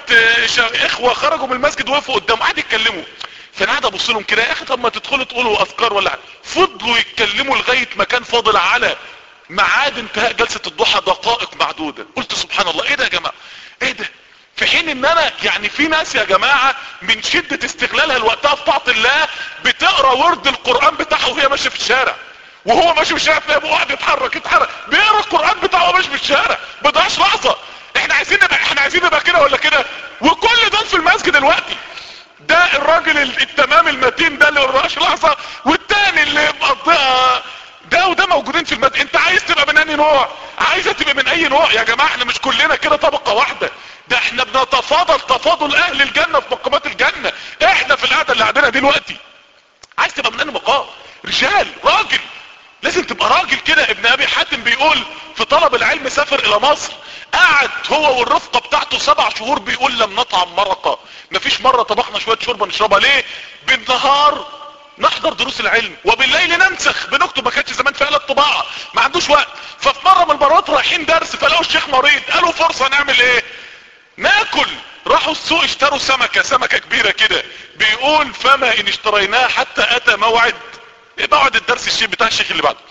اخوة خرجوا من المسجد وقفوا قدامه قاعد يتكلموا. فانا قاعد ابص لهم كده، يا اخي طب ما تدخلوا تقولوا اذكار ولا حاجه. فضلوا يتكلموا لغايه ما كان فاضل على ميعاد انتهاء جلسه الضحى دقائق معدوده. قلت سبحان الله، ايه ده يا جماعه؟ ايه ده؟ في حين ان انا يعني في ناس يا جماعة من شدة استغلالها لوقتها في طاعة الله بتقرا ورد القرآن بتاعه وهي ماشية في الشارع، وهو ماشي في الشارع تلاقيه ابوه قاعد يتحرك يتحرك بيقرا القرآن بتاعه ماشي في الشارع ما ضيعش لحظة. احنا عايزين نبقى احنا عايزين نبقى كده ولا كده؟ وكل دول في المسجد دلوقتي، ده الراجل التمام المتين ده اللي ما بيضيعش لحظة، والتاني اللي مقضيها ده وده موجودين في المد. انت عايز تبقى من اي نوع؟ عايزة تبقى من اي نوع؟ يا جماعة احنا مش كلنا كده طبقة واحدة، ده احنا بنتفاضل تفاضل اهل الجنة في مقامات الجنة. احنا في القعدة اللي عندنا دلوقتي عايز تبقى من اي مقام؟ رجال راجل لازم تبقى راجل كده. ابن ابي حاتم بيقول في طلب العلم سافر الى مصر، قعد هو والرفقة بتاعته سبع شهور بيقول لم نطعم مرقة، مفيش مرة طبخنا شوية شوربة نشربها. ليه؟ بالنهار نحضر دروس العلم وبالليل ننسخ بنكتب، ما كانش زمان في آلة طباعة ما عندوش وقت. ففي مرة من المرات رايحين درس فلقوا الشيخ مريض، قالوا فرصة نعمل ايه؟ ناكل. راحوا السوق اشتروا سمكة سمكة كبيرة كده، بيقول فما ان اشتريناها حتى اتى موعد موعد الدرس الشيخ بتاع الشيخ اللي بعده.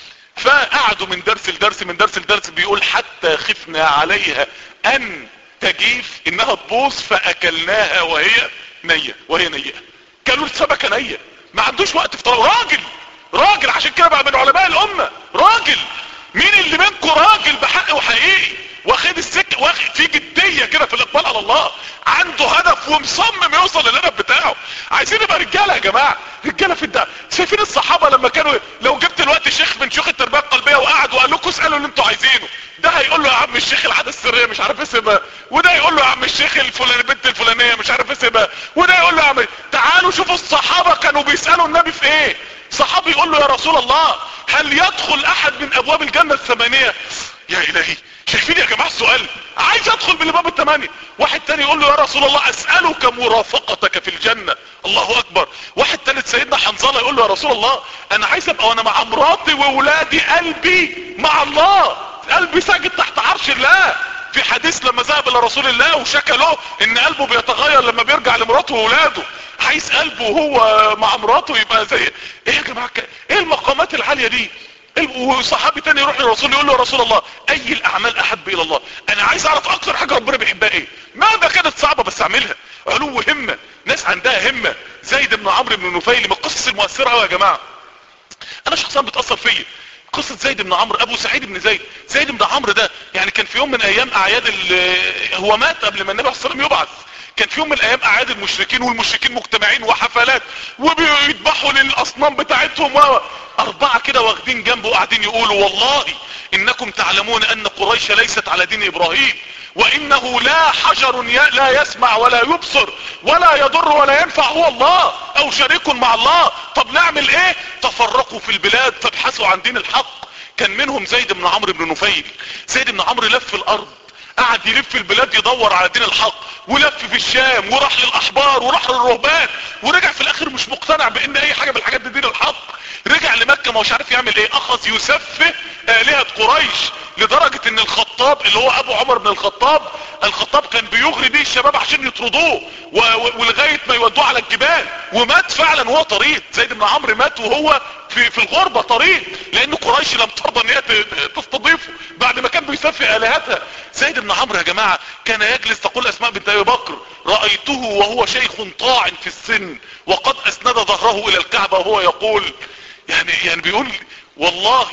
فقعدوا من درس لدرس من درس لدرس، بيقول حتى خفنا عليها ان تجيف انها تبوظ فاكلناها وهي نية وهي نية. كانوا السمكة نية، ما عندوش وقت في طلب. راجل راجل عشان كده بقى من علماء الامة. راجل مين اللي منكم راجل بحق وحقيقي واخد السكة واخد في جدية كده في الاقبال على الله، عنده هدف ومصمم يوصل للهدف بتاعه. عايزين نبقى رجالة يا جماعة، رجالة في الدعوة. شايفين الصحابة لما كانوا لو جبت الوقت شيخ من شيوخ التربية القلبية وقعد وقال لكم اسألوا اللي انتوا عايزينه، ده هيقول له يا عم الشيخ العادة السرية مش عارف اسمها، وده يقول له يا عم الشيخ الفلاني البنت الفلانية مش عارف اسمها، وده يقول له يا عم. تعالوا شوفوا الصحابة كانوا بيسألوا النبي في ايه. صحابي يقول له يا رسول الله هل يدخل احد من ابواب الجنة الثمانية؟ يا الهي شايفين يا جماعة السؤال؟ عايز ادخل من الباب الثمانية. واحد تاني يقول له يا رسول الله اسألك مرافقتك في الجنة. الله اكبر. واحد تالت سيدنا حنظلة يقول له يا رسول الله انا عايز ابقى وانا مع مراتي وولادي قلبي مع الله، قلبي ساجد تحت عرش الله. في حديث لما ذهب الى رسول الله وشكى له ان قلبه بيتغير لما بيرجع لمراته وولاده، عايز قلبه وهو مع مراته يبقى زي ايه يا جماعة؟ ايه المقامات العالية دي؟ وصحابي تاني يروح للرسول يقول له يا رسول الله اي الاعمال احب الى الله؟ انا عايز اعرف اكتر حاجة ربنا بيحبها ايه. ماذا كانت صعبة بس اعملها. علو همة، ناس عندها همة. زيد بن عمرو بن نفيل من القصص المؤثرة قوي يا جماعة. انا شخصيا بتأثر فيا قصة زيد بن عمرو ابو سعيد بن زيد. زيد بن عمرو ده يعني كان في يوم من ايام اعياد هو مات قبل ما النبي صلى الله عليه وسلم يبعث. كان في يوم من الايام اعياد المشركين والمشركين مجتمعين وحفلات وبيذبحوا للاصنام بتاعتهم، و اربعة كده واخدين جنبه قاعدين يقولوا والله انكم تعلمون ان قريش ليست على دين ابراهيم، وانه لا حجر لا يسمع ولا يبصر ولا يضر ولا ينفع هو الله او شريك مع الله. طب نعمل ايه؟ تفرقوا في البلاد فابحثوا عن دين الحق. كان منهم زيد بن عمرو بن نفيل. زيد بن عمرو لف الارض، قعد يلف في البلاد يدور على دين الحق، ولف في الشام وراح للاحبار وراح للرهبان، ورجع في الاخر مش مقتنع بان اي حاجة بالحاجات دي دين الحق. رجع لمكة ما هوش عارف يعمل ايه، اخذ يسفه آلهة قريش لدرجة ان الخطاب اللي هو ابو عمر بن الخطاب، الخطاب كان بيغري بيه الشباب عشان يطردوه ولغاية ما يودوه على الجبال، ومات فعلا وهو طريد. زيد بن عمرو مات وهو في, في الغربة طريد، لان قريش لم ترضى ان هي تستضيفه بعد ما كان بيسفه آلهتها. زيد بن عمرو يا جماعة كان يجلس، تقول اسماء بنت ابي بكر رأيته وهو شيخ طاعن في السن وقد اسند ظهره الى الكعبة وهو يقول يعني يعني بيقول والله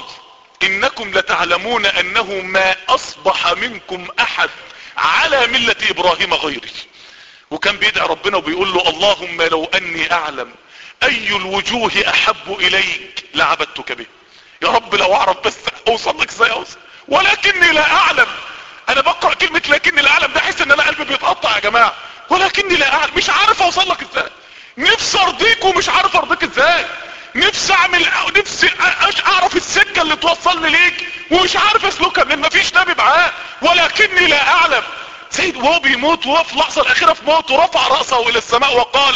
انكم لتعلمون انه ما اصبح منكم احد على ملة ابراهيم غيري. وكان بيدعي ربنا وبيقول له اللهم لو اني اعلم اي الوجوه احب اليك لعبدتك به. يا رب لو اعرف بس اوصل لك ازاي اوصل، ولكني لا اعلم. انا بقرأ كلمة لكني لا اعلم ده احس ان انا قلبي بيتقطع يا جماعة. ولكني لا اعلم، مش عارف اوصل لك ازاي، نفسي ارضيك ومش عارف ارضيك ازاي، نفسي اعمل نفسي اعرف السكة اللي توصلني ليك ومش عارف اسلكها لان مفيش نبي معاه. ولكني لا اعلم. سيد وهو بيموت وهو في اللحظة الاخيرة في موته رفع رأسه الى السماء وقال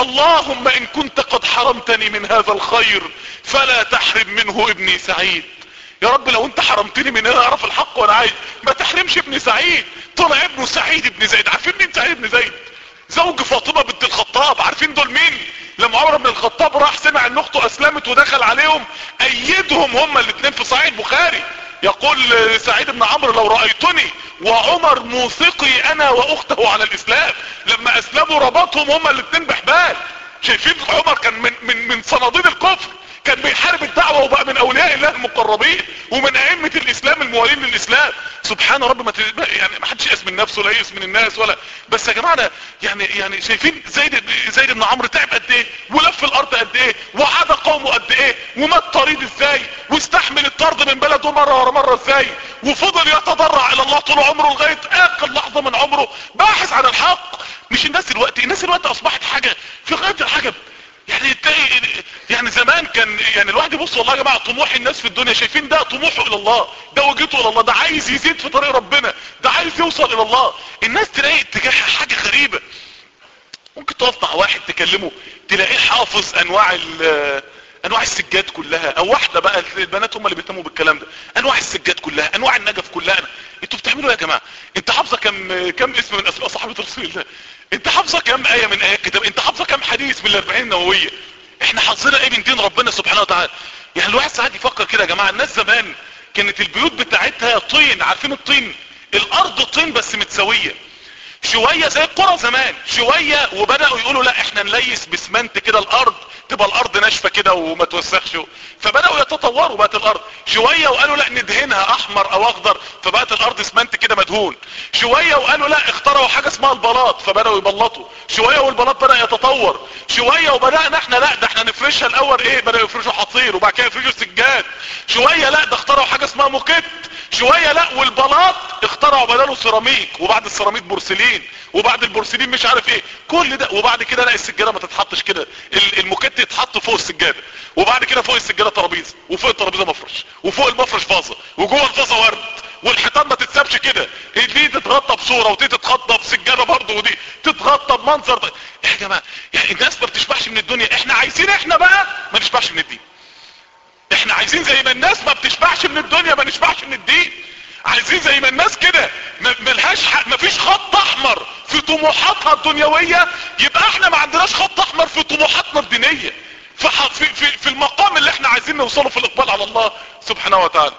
اللهم ان كنت قد حرمتني من هذا الخير فلا تحرم منه ابني سعيد. يا رب لو انت حرمتني من هنا اعرف الحق وانا عايز، ما تحرمش ابني سعيد. طلع ابنه سعيد بن زيد. عارفين مين سعيد بن زيد؟ زوج فاطمة بنت الخطاب. عارفين دول مين؟ لما عمر بن الخطاب راح سمع ان اخته اسلمت ودخل عليهم ايدهم هما الاثنين في صحيح البخاري. يقول سعيد بن عمرو لو رأيتني وعمر موثقي انا واخته على الاسلام، لما اسلموا ربطهم هما الاثنين بحبال. شايفين عمر كان من من من صناديد الكفر، كان بيحارب الدعوة وبقى من اولياء الله المقربين ومن ائمة الاسلام الموالين للاسلام. سبحان رب، ما يعني ما حدش يأس من نفسه ولا يأس من الناس ولا. بس يا جماعه يعني يعني شايفين زيد زيد بن عمرو تعب قد ايه ولف الارض قد ايه وعاد قومه قد ايه ومات طريد ازاي واستحمل الطرد من بلده مره ورا مره ازاي، وفضل يتضرع الى الله طول عمره لغايه اخر لحظه من عمره باحث عن الحق. مش الناس دلوقتي، الناس دلوقتي اصبحت حاجه في غايه العجب. يعني تلاقي يعني زمان كان يعني الواحد يبص والله يا جماعه طموح الناس في الدنيا، شايفين ده طموحه الى الله، ده وجهته الى الله، ده عايز يزيد في طريق ربنا، ده عايز يوصل الى الله. الناس تلاقي اتجاهها حاجه غريبه. ممكن تقف مع واحد تكلمه تلاقيه حافظ انواع انواع السجاد كلها، او واحده بقى البنات هم اللي بيهتموا بالكلام ده، انواع السجاد كلها، انواع النجف كلها. انتوا بتعملوا ايه يا جماعه؟ انت حافظه كم كم اسم من اسماء صحابه رسول الله؟ انت حافظه كم ايه من ايات كتاب؟ انت حافظه كم حديث من الاربعين النوويه؟ احنا حافظينها ايه من دين ربنا سبحانه وتعالى؟ يعني الواحد ساعات يفكر كده يا جماعه، الناس زمان كانت البيوت بتاعتها طين، عارفين الطين؟ الارض طين بس متساويه شويه زي القرى زمان شويه، وبداوا يقولوا لا احنا نليس بسمنت كده الارض تبقى الارض ناشفه كده وما توسخش، فبداوا يتطوروا بقت الارض شويه، وقالوا لا ندهنها احمر او اخضر فبقت الارض اسمنت كده مدهون شويه، وقالوا لا اخترعوا حاجه اسمها البلاط فبداوا يبلطوا شويه، والبلاط بدا يتطور شويه، وبدانا احنا لا ده احنا نفرشها الاول ايه، بداوا يفرشوا حصير وبعد كده يفرشوا سجاد شويه، لا ده اخترعوا حاجه اسمها موكيت شويه، لا والبلاط اخترعوا بداله سيراميك، وبعد السيراميك بورسلين، وبعد البورسلين مش عارف ايه كل ده، وبعد كده لا السجاده ما تتحطش كده، الموكيت يتحط فوق السجاده، وبعد كده فوق السجاده ترابيزه، وفوق الترابيزه مفرش، وفوق المفرش فازه، وجوه الفازه ورد، والحيطان ما تتسابش كده، دي تتغطى بصوره ودي تتغطى بسجاده برضه ودي تتغطى بمنظر ده. يا جماعه يعني الناس ما بتشبعش من الدنيا، احنا عايزين احنا بقى ما نشبعش من الدين. احنا عايزين زي ما الناس ما بتشبعش من الدنيا ما نشبعش من الدين. عايزين زي ما الناس كده ملهاش ما فيش خط احمر في طموحاتها الدنيويه، يبقى احنا ما عندناش خط احمر في طموحاتنا الدينيه، في في في, في المقام اللي احنا عايزين نوصله في الاقبال على الله سبحانه وتعالى.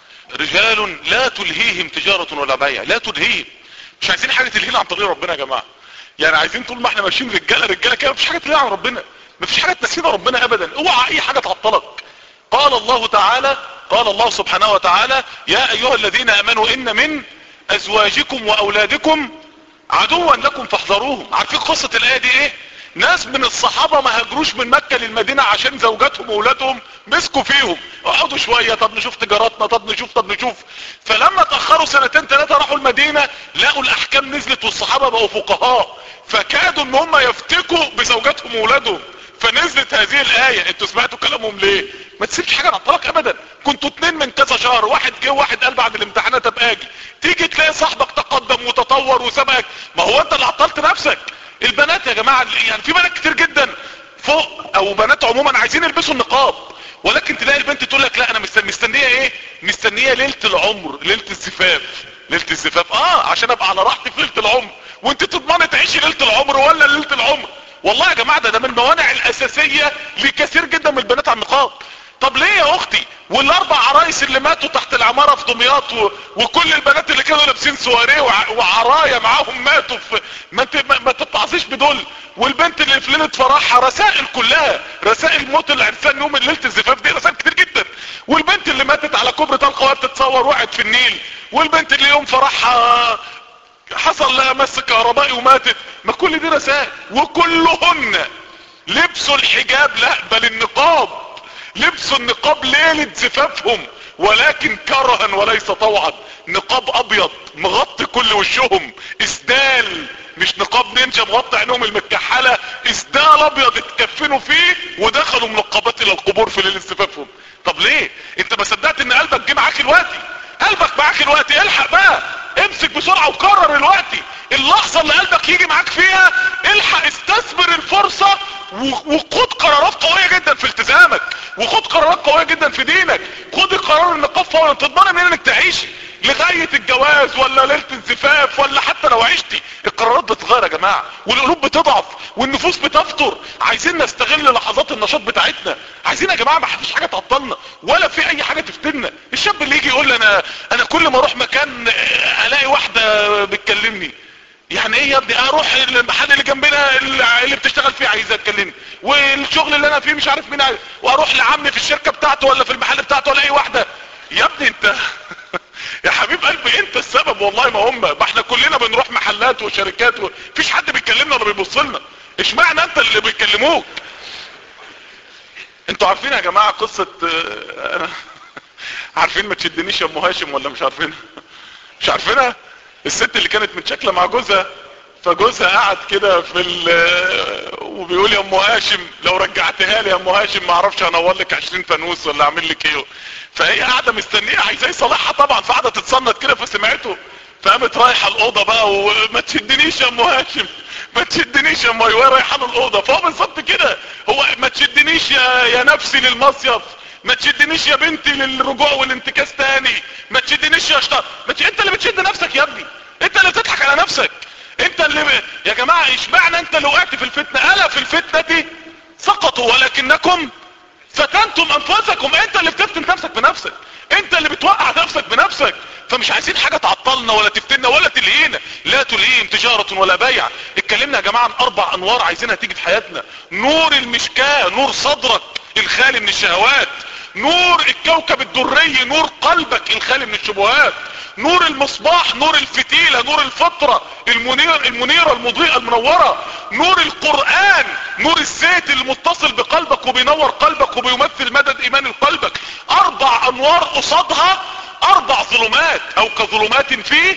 رجال لا تلهيهم تجاره ولا بيع، لا تلهيهم، مش عايزين حاجه تلهينا عن طريق ربنا يا جماعه. يعني عايزين طول ما احنا ماشيين رجاله رجاله كده مفيش حاجه تلهينا عن ربنا، مفيش حاجه تنسينا ربنا ابدا، اوعى اي حاجه تعطلك. قال الله تعالى، قال الله سبحانه وتعالى يا ايها الذين امنوا ان من ازواجكم واولادكم عدوا لكم فاحذروهم. عارفين قصة الايه دي ايه؟ ناس من الصحابة ما هاجروش من مكة للمدينة عشان زوجاتهم واولادهم مسكوا فيهم، اقعدوا شوية طب نشوف تجاراتنا طب نشوف طب نشوف، فلما تأخروا سنتين ثلاثة راحوا المدينة لقوا الاحكام نزلت والصحابة بقوا فقهاء، فكادوا ان هم يفتكوا بزوجاتهم واولادهم، فنزلت هذه الاية. انتوا سمعتوا كلامهم ليه؟ ما تسيبش حاجة نعطلك ابدا. كنتوا اتنين من كذا شهر، واحد جه واحد قال بعد الامتحانات ابقى اجي، تيجي تلاقي صاحبك تقدم وتطور وسبقك، ما هو انت اللي عطلت نفسك. البنات يا جماعة يعني في بنات كتير جدا فوق او بنات عموما عايزين يلبسوا النقاب، ولكن تلاقي البنت تقول لك لا انا مستنية ايه؟ مستنية ليلة العمر، ليلة الزفاف، ليلة الزفاف اه عشان ابقى على راحتي في ليلة العمر. وانت تضمني تعيشي ليلة العمر ولا ليلة العمر؟ والله يا جماعة ده, ده من الموانع الاساسية لكثير جدا من البنات على النقاب. طب ليه يا اختي؟ والاربع عرايس اللي ماتوا تحت العمارة في دمياط و... وكل البنات اللي كانوا لابسين سواريه وع... وعرايا معاهم ماتوا في ما, انت... ما... ما تتعظيش بدول، والبنت اللي في ليلة فرحها رسائل كلها رسائل موت العرسان يوم ليلة الزفاف دي رسائل كتير جدا، والبنت اللي ماتت على كوبري طلقة وهي بتتصور وقعت في النيل، والبنت اللي يوم فرحها حصل لها مس كهربائي وماتت، ما كل دي رسائل، وكلهن لبسوا الحجاب لا بل النقاب، لبسوا النقاب ليلة زفافهم ولكن كرها وليس طوعا، نقاب ابيض مغطي كل وشهم، اسدال مش نقاب نينجا مغطي عينهم المكحلة، اسدال ابيض اتكفنوا فيه ودخلوا منقبات الى القبور في ليلة زفافهم. طب ليه؟ انت ما صدقت ان قلبك جه معاك الوقتي؟ قلبك معاك الوقتي، الحق بقى امسك بسرعة وكرر الوقتي، اللحظة اللي قلبك يجي معاك فيها الحق استثمر الفرصة وخد قرارات قوية جدا في التزامك، وخد قرارات قوية جدا في دينك، خد قرار النقاب فورا تضمن منين انك تعيشي. لغاية الجواز ولا ليلة الزفاف ولا حتى لو عشتي، القرارات بتتغير يا جماعة والقلوب بتضعف والنفوس بتفتر. عايزين نستغل لحظات النشاط بتاعتنا، عايزين يا جماعة ما فيش حاجة تعطلنا ولا في اي حاجة تفتنا. الشاب اللي يجي يقول لي انا انا كل ما اروح مكان الاقي واحدة بتكلمني، يعني ايه يا ابني؟ اروح المحل اللي جنبنا اللي بتشتغل فيه عايزة تكلمني، والشغل اللي انا فيه مش عارف مين عايز، واروح لعمي في الشركة بتاعته ولا في المحل بتاعته ولا اي واحدة. يا ابني انت يا حبيب قلبي انت السبب والله، ما هم ما احنا كلنا بنروح محلات وشركات ومفيش حد بيكلمنا ولا بيبص لنا، اشمعنى انت اللي بيكلموك؟ انتوا عارفين يا جماعة قصة انا عارفين ما تشدنيش يا ام هاشم ولا مش عارفينها؟ مش عارفينها؟ الست اللي كانت متشكلة مع جوزها، فجوزها قعد كده في ال وبيقول يا ام هاشم لو رجعتها لي يا ام هاشم ما اعرفش هنور لك عشرين فانوس ولا اعمل لك ايه. فهي قاعده مستنيه عايزاه يصالحها طبعا، فقعدت تتصنت كده فسمعته، فقامت رايحه الاوضه بقى وما تشدنيش يا ام هاشم ما تشدنيش يا ام هاشم، وهي رايحه له الاوضه. فهو بالظبط كده، هو ما تشدنيش يا يا نفسي للمصيف، ما تشدنيش يا بنتي للرجوع والانتكاس تاني، ما تشدنيش يا شطار، ما تشد... انت اللي بتشد نفسك يا ابني، انت اللي بتضحك على نفسك، انت اللي ب... يا جماعه اشمعنى انت اللي وقعت في الفتنه؟ الا في الفتنه دي سقطوا ولكنكم فتنتم انفسكم. انت اللي بتفتن نفسك بنفسك، انت اللي بتوقع نفسك بنفسك. فمش عايزين حاجة تعطلنا ولا تفتنا ولا تلهينا، لا تلهيهم تجارة ولا بيع. اتكلمنا يا جماعة عن اربع انوار عايزينها تيجي في حياتنا: نور المشكاة، نور صدرك الخالي من الشهوات; نور الكوكب الدري، نور قلبك الخالي من الشبهات; نور المصباح، نور الفتيلة، نور الفطرة المنير المنيرة المضيئة المنورة; نور القرآن، نور الزيت المتصل بقلبك وبينور قلبك وبيمثل مدد ايمان قلبك. اربع انوار قصادها اربع ظلمات، او كظلمات في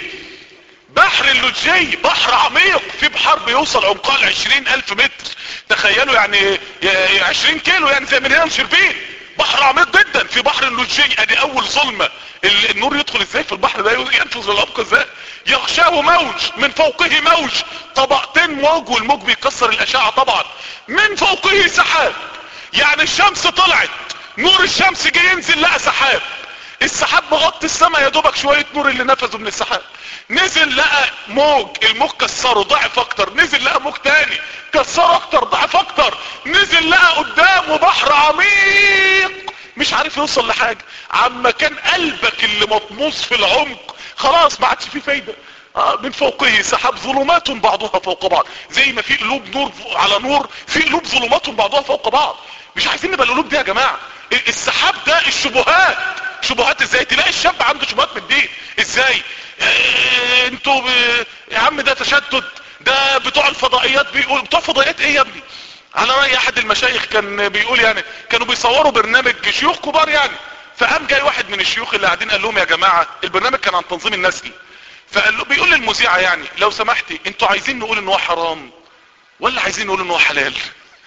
بحر اللجي، بحر عميق، في بحر بيوصل عمقها لعشرين الف متر. تخيلوا يعني عشرين كيلو، يعني زي من هنا لشربين. بحر عميق جدا في بحر اللجي. ادي اول ظلمة. النور يدخل ازاي في البحر ده؟ ينفذ للعمق ازاي؟ يغشاه موج، من فوقه موج، طبقتين موج، والموج بيكسر الاشعة طبعا. من فوقه سحاب، يعني الشمس طلعت، نور الشمس جه ينزل لقى سحاب، السحاب مغطي السماء يا دوبك شوية نور اللي نفذوا من السحاب. نزل لقى موج، الموج كسره ضعف اكتر، نزل لقى موج تاني كسره اكتر ضعف اكتر، نزل لقى قدامه بحر عميق مش عارف يوصل لحاجة. عما كان قلبك اللي مطموس في العمق خلاص ما عادش فيه فايدة. آه من فوقه سحاب ظلمات بعضها فوق بعض. زي ما في قلوب نور على نور، في قلوب ظلمات بعضها فوق بعض. مش عايزين نبقى القلوب دي يا جماعة. السحاب ده الشبهات. شبهات ازاي؟ تلاقي الشاب عنده شبهات من الدين. ازاي؟ اه انتوا ب... يا عم ده تشدد، ده بتوع الفضائيات بيقول. بتوع الفضائيات ايه يا ابني؟ على رأي احد المشايخ كان بيقول، يعني كانوا بيصوروا برنامج شيوخ كبار يعني، فقام جاي واحد من الشيوخ اللي قاعدين قال لهم يا جماعة، البرنامج كان عن تنظيم النسل، فقال له بيقول للمذيعة يعني لو سمحتي انتوا عايزين نقول ان هو حرام ولا عايزين نقول ان هو حلال؟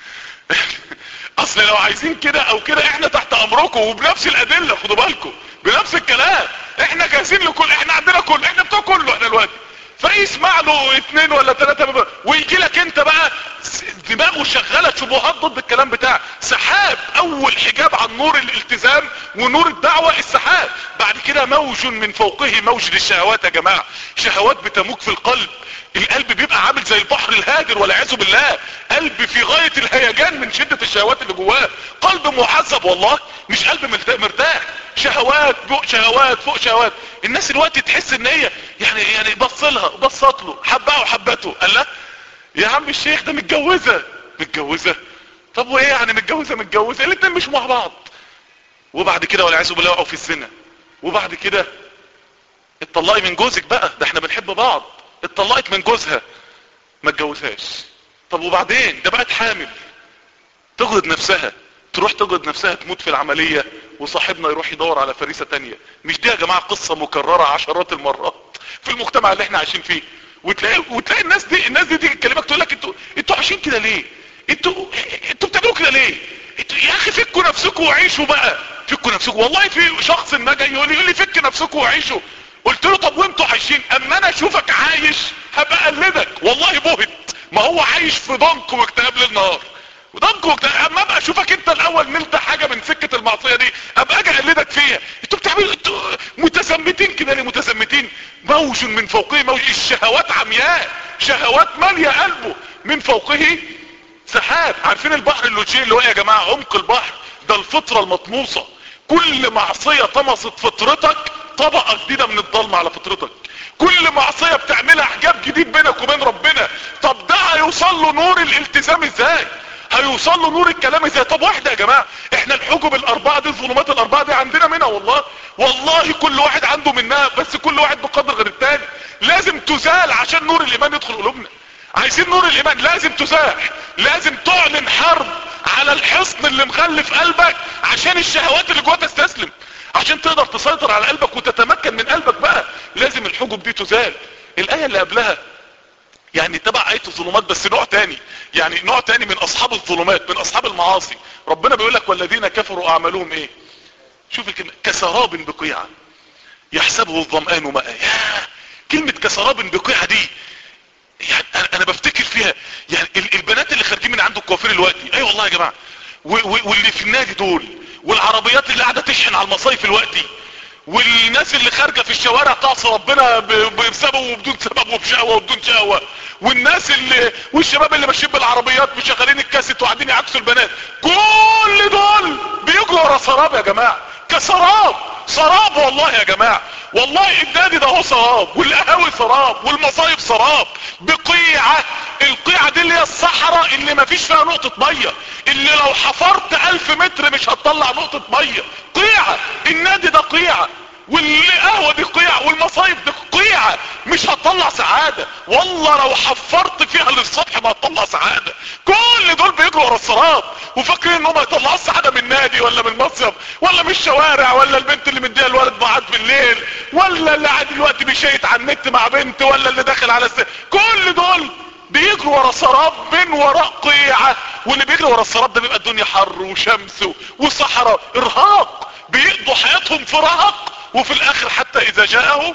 اصل لو عايزين كده او كده احنا تحت امركم وبنفس الادلة، خدوا بالكم بنفس الكلام، احنا جاهزين لكل، احنا عندنا كل، احنا بتوع كله احنا دلوقتي. فيسمع له اتنين ولا تلاتة ويجي لك انت بقى دماغه شغالة شبهات ضد الكلام بتاعك. سحاب، اول حجاب عن نور الالتزام ونور الدعوة السحاب. بعد كده موج من فوقه موج للشهوات يا جماعة. شهوات بتموج في القلب، القلب بيبقى عامل زي البحر الهادر والعياذ بالله. قلب في غاية الهيجان من شدة الشهوات اللي جواه. قلب محذب والله، مش قلب مرتاح. شهوات فوق شهوات فوق شهوات. الناس الوقت تحس ان هي يعني يعني بص لها بصت له حبها وحبته. قال لا يا عم الشيخ ده متجوزة متجوزة طب وايه يعني متجوزة متجوزة الاتنين مش مع بعض. وبعد كده والعياذ بالله وقعوا في الزنا. وبعد كده اتطلقي من جوزك بقى، ده احنا بنحب بعض. اتطلقت من جوزها ما اتجوزهاش. طب وبعدين ده بقت حامل، تجهد نفسها، تروح تجهد نفسها تموت في العملية، وصاحبنا يروح يدور على فريسة تانية. مش دي يا جماعة قصة مكررة عشرات المرات في المجتمع اللي احنا عايشين فيه؟ وتلاقي وتلاقي الناس دي الناس دي تيجي تكلمك تقول لك انتوا انتوا عايشين كده ليه؟ انتوا انتوا بتعملوا كده ليه؟ انتوا يا اخي فكوا نفسكم وعيشوا بقى، فكوا نفسكم. والله في شخص ما جاي يقول لي يقول لي فك نفسكم وعيشوا. قلت له طب وانتوا عايشين؟ اما انا اشوفك عايش هبقى اقلدك. والله بهت، ما هو عايش في ضنك واكتئاب ليل نهار. ضنك اما ابقى اشوفك انت الاول نلت حاجه من سكه المعصيه دي ابقى اجي اقلدك فيها. انتوا بتعملوا انتوا متزمتين كده ليه؟ متزمتين موج من فوقه موج، الشهوات عمياء، شهوات ماليه قلبه، من فوقه سحاب. عارفين البحر اللوجين اللي هو يا جماعه عمق البحر ده الفطره المطموسه، كل معصيه طمست فطرتك طبقه جديده من الضلمه على فطرتك، كل معصيه بتعملها حجاب جديد بينك وبين ربنا. طب ده هيوصل له نور الالتزام ازاي؟ هيوصل له نور الكلام ازاي؟ طب واحده يا جماعه، احنا الحجب الاربعه دي الظلمات الاربعه دي عندنا منها والله، والله كل واحد عنده منها، بس كل واحد بقدر غير التاني. لازم تزال عشان نور الايمان يدخل قلوبنا. عايزين نور الايمان لازم تزاح، لازم تعلن حرب على الحصن اللي مخلف قلبك عشان الشهوات اللي جوه تستسلم، عشان تقدر تسيطر على قلبك وتتمكن من قلبك بقى. لازم الحجب دي تزال. الايه اللي قبلها يعني تبع آية الظلمات بس نوع تاني، يعني نوع تاني من اصحاب الظلمات، من اصحاب المعاصي. ربنا بيقول لك والذين كفروا اعمالهم ايه؟ شوف الكلمة كسراب بقيعة يحسبه الظمآن ماء. يا كلمة كسراب بقيعة دي يعني انا, أنا بفتكر فيها يعني البنات اللي خارجين من عند الكوافير دلوقتي، اي أيوة والله يا جماعة، واللي في النادي دول، والعربيات اللي قاعدة تشحن على المصايف دلوقتي، والناس اللي خارجه في الشوارع تعصي ربنا بسبب وبدون سبب وبشهوه وبدون شهوه، والناس اللي والشباب اللي ماشيين بالعربيات مشغلين الكاسيت وقاعدين يعكسوا البنات، كل دول بيجروا ورا سراب يا جماعه، كسراب، سراب والله يا جماعه، والله النادي ده هو سراب، والقهاوي سراب، والمصايف سراب، بقيعه. القيعه دي اللي هي الصحراء اللي ما فيش فيها نقطه ميه، اللي لو حفرت الف متر مش هتطلع نقطه ميه. قيعه، النادي ده قيعه، والقهوه دي قيعه، والمصايف دي قيعه، مش هتطلع سعاده. والله لو حفرت فيها للسطح ما هتطلع سعاده. كل دول بيجروا ورا السراب وفاكرين ان هم يطلعوا السعاده من النادي ولا من المصيف ولا من الشوارع، ولا البنت اللي مديها الولد بعد بالليل، ولا اللي قاعد دلوقتي بيشيت على النت مع بنت، ولا اللي داخل على الس... كل دول بيجروا ورا سراب من وراء قيعه. واللي بيجري ورا السراب ده بيبقى الدنيا حر وشمس وصحراء، ارهاق، بيقضوا حياتهم في رهق، وفي الاخر حتى اذا جاءه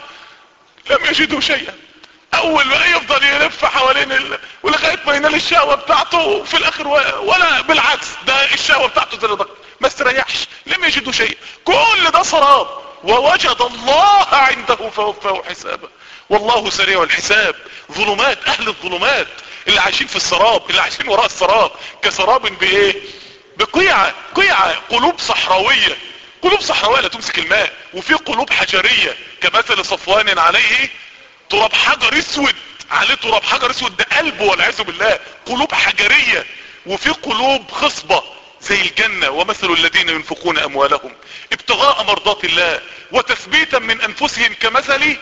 لم يجدوا شيئا. اول ما يفضل يلف حوالين ال... ولغايه ما ينال الشهوه بتاعته، وفي الاخر و... ولا بالعكس ده الشهوه بتاعته زي الضغط ما استريحش، لم يجدوا شيئا. كل ده سراب. ووجد الله عنده فوفاه حسابه والله سريع الحساب. ظلمات، اهل الظلمات اللي عايشين في السراب، اللي عايشين وراء السراب، كسراب بايه؟ بقيعه، قيعه، قلوب صحراويه، قلوب صحراويه لا تمسك الماء، وفي قلوب حجريه كمثل صفوان عليه تراب حجر اسود، عليه تراب حجر اسود، ده قلبه والعياذ بالله. قلوب حجريه. وفي قلوب خصبه زي الجنة. ومثل الذين ينفقون اموالهم ابتغاء مرضات الله وتثبيتا من انفسهم كمثل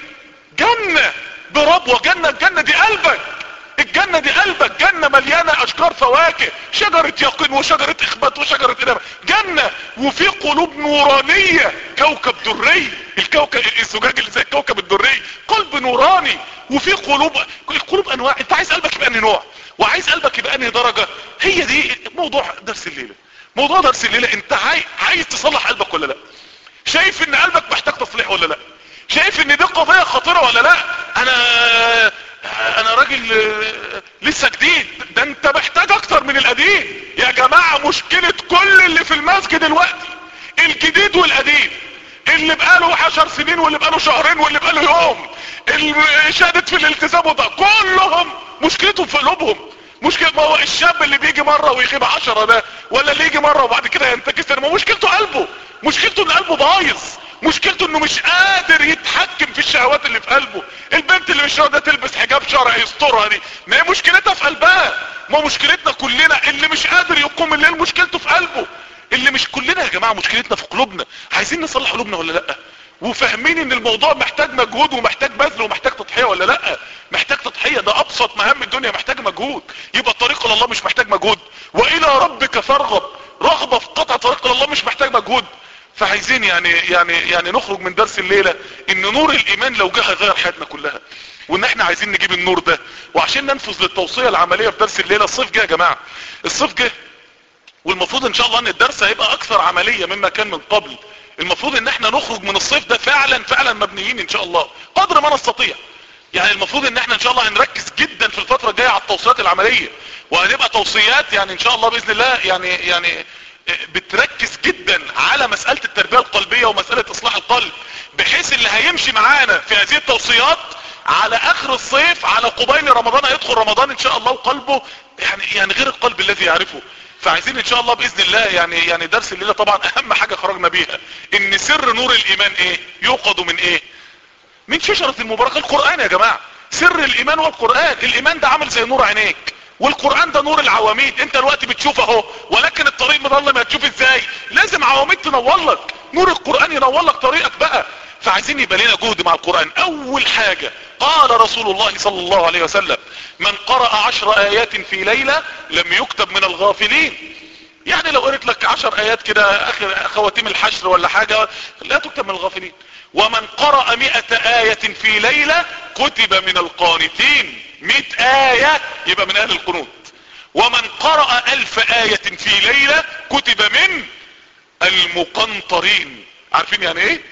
جنة بربوة. جنة، الجنة دي قلبك، الجنة دي قلبك، جنة مليانة اشجار فواكه، شجرة يقين وشجرة اخبات وشجرة انابة، جنة. وفي قلوب نورانية، كوكب دري، الكوكب الزجاج اللي زي الكوكب الدري، قلب نوراني. وفي قلوب، القلوب انواع. انت عايز قلبك يبقى انهي نوع؟ وعايز قلبك يبقى انهي درجة؟ هي دي موضوع درس الليلة. موضوع درس الليلة انت عاي... عايز تصلح قلبك ولا لا؟ شايف ان قلبك محتاج تصليح ولا لا؟ شايف ان دي قضية خطيرة ولا لا؟ انا انا راجل لسه جديد، ده انت محتاج اكتر من القديم يا جماعة. مشكلة كل اللي في المسجد دلوقتي الجديد والقديم، اللي بقاله عشر سنين واللي بقاله شهرين واللي بقاله يوم، اللي شادت في الالتزام وده، كلهم مشكلتهم في قلوبهم. مشكلة ما هو الشاب اللي بيجي مرة ويغيب عشرة ده، ولا اللي يجي مرة وبعد كده ينتكس، ما مشكلته قلبه، مشكلته ان قلبه بايظ، مشكلته انه مش قادر يتحكم في الشهوات اللي في قلبه. البنت اللي مش راضيه تلبس حجاب شرعي يسترها دي، ما هي مشكلتها في قلبها. ما مشكلتنا كلنا اللي مش قادر يقوم الليل مشكلته في قلبه. اللي مش كلنا يا جماعة مشكلتنا في قلوبنا. عايزين نصلح قلوبنا ولا لا؟ وفاهمين ان الموضوع محتاج مجهود ومحتاج بذل ومحتاج تضحية ولا لا؟ محتاج تضحية، ده ابسط مهام الدنيا محتاج مجهود. يبقى الطريق الى الله مش محتاج مجهود؟ والى ربك فارغب، رغبة في قطع طريق الى الله مش محتاج مجهود. فعايزين يعني يعني يعني نخرج من درس الليلة ان نور الايمان لو جه هيغير حياتنا كلها، وان احنا عايزين نجيب النور ده. وعشان ننفذ للتوصية العملية في درس الليلة، الصيف جه يا جماعة، الصيف جه، والمفروض ان شاء الله ان الدرس هيبقى اكثر عملية مما كان من قبل. المفروض ان احنا نخرج من الصيف ده فعلا فعلا مبنيين ان شاء الله قدر ما نستطيع. يعني المفروض ان احنا ان شاء الله هنركز جدا في الفترة الجاية على التوصيات العملية، وهنبقى توصيات يعني ان شاء الله باذن الله يعني يعني بتركز جدا على مسألة التربية القلبية ومسألة اصلاح القلب، بحيث اللي هيمشي معانا في هذه التوصيات على اخر الصيف على قبيل رمضان هيدخل رمضان ان شاء الله وقلبه يعني يعني غير القلب الذي يعرفه. فعايزين ان شاء الله باذن الله يعني يعني درس الليلة طبعا اهم حاجة خرجنا بيها ان سر نور الايمان ايه؟ يوقد من ايه؟ من شجرة المباركة القرآن يا جماعة. سر الايمان والقرآن. الايمان ده عامل زي نور عينيك، والقرآن ده نور العواميد. انت الوقت بتشوف اهو، ولكن الطريق مظلم هتشوف ازاي؟ لازم عواميد تنور لك، نور القرآن ينور لك طريقك بقى. فعايزين يبقى لنا جهد مع القرآن. اول حاجة قال رسول الله صلى الله عليه وسلم من قرأ عشر ايات في ليلة لم يكتب من الغافلين. يعني لو قرأت لك عشر ايات كده اخر خواتيم الحشر ولا حاجة لا تكتب من الغافلين. ومن قرأ مئة آية في ليلة كتب من القانتين. مئة آية يبقى من اهل القنوت. ومن قرأ الف آية في ليلة كتب من المقنطرين. عارفين يعني ايه؟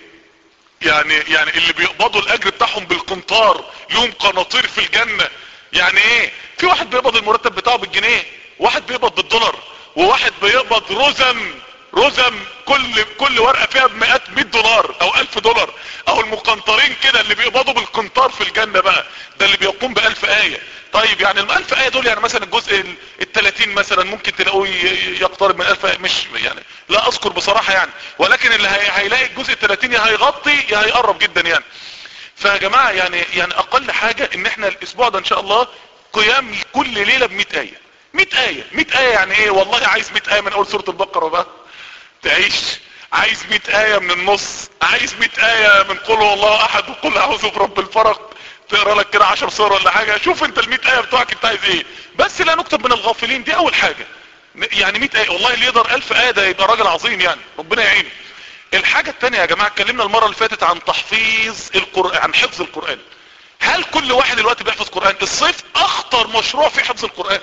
يعني يعني اللي بيقبضوا الاجر بتاعهم بالقنطار، لهم قناطير في الجنة. يعني ايه؟ في واحد بيقبض المرتب بتاعه بالجنيه، واحد بيقبض بالدولار، وواحد بيقبض رزم رزم كل كل ورقة فيها بمئات مئة دولار او الف دولار. او المقنطرين كده اللي بيقبضوا بالقنطار في الجنة بقى، ده اللي بيقوم بألف آية. طيب يعني الالف آية دول يعني مثلا الجزء التلاتين مثلا ممكن تلاقوه يقترب من الف آية، مش يعني لا اذكر بصراحة يعني، ولكن اللي هيلاقي الجزء التلاتين يا هيغطي يا هيقرب جدا يعني. فيا جماعة يعني يعني اقل حاجة ان احنا الاسبوع ده ان شاء الله قيام كل ليلة بمئة آية. مئة آية مئة آية يعني ايه؟ والله عايز مئة آية من اول سورة البقرة بقى تعيش، عايز مئة آية من النص، عايز مئة آية من قل هو الله احد وقل اعوذ برب الفلق، تقرا لك كده عشر صور ولا حاجة. شوف انت المئة آية بتوعك انت عايز ايه، بس لا نكتب من الغافلين. دي اول حاجة. يعني مئة آية والله اللي يقدر الف آية ده يبقى راجل عظيم يعني، ربنا يعينه. الحاجة التانية يا جماعة، اتكلمنا المرة اللي فاتت عن تحفيظ القرآن، عن حفظ القرآن. هل كل واحد دلوقتي بيحفظ قرآن؟ الصيف اخطر مشروع في حفظ القرآن.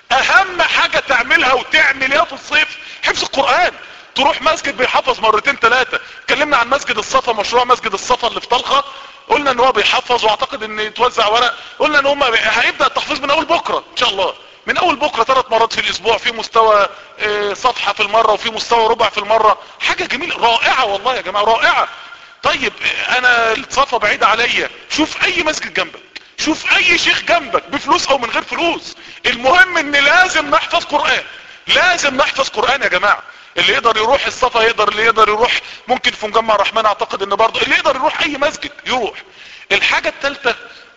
اهم حاجة تعملها وتعمل ايه في الصيف؟ حفظ القرآن. تروح مسجد بيحفظ مرتين ثلاثة. اتكلمنا عن مسجد الصفا، مشروع مسجد الصفا اللي في طلخة، قلنا ان هو بيحفظ واعتقد ان يتوزع ورق. قلنا ان هم هيبدأ التحفيظ من اول بكرة ان شاء الله، من اول بكرة ثلاث مرات في الاسبوع، في مستوى اه صفحة في المرة وفي مستوى ربع في المرة. حاجة جميلة رائعة والله يا جماعة رائعة. طيب انا الصفا بعيدة عليا، شوف اي مسجد جنبك، شوف اي شيخ جنبك بفلوس او من غير فلوس. المهم ان لازم نحفظ قرآن، لازم نحفظ قرآن يا جماعة. اللي يقدر يروح الصفا يقدر، اللي يقدر يروح ممكن في مجمع الرحمن اعتقد ان برضه، اللي يقدر يروح اي مسجد يروح. الحاجة الثالثة،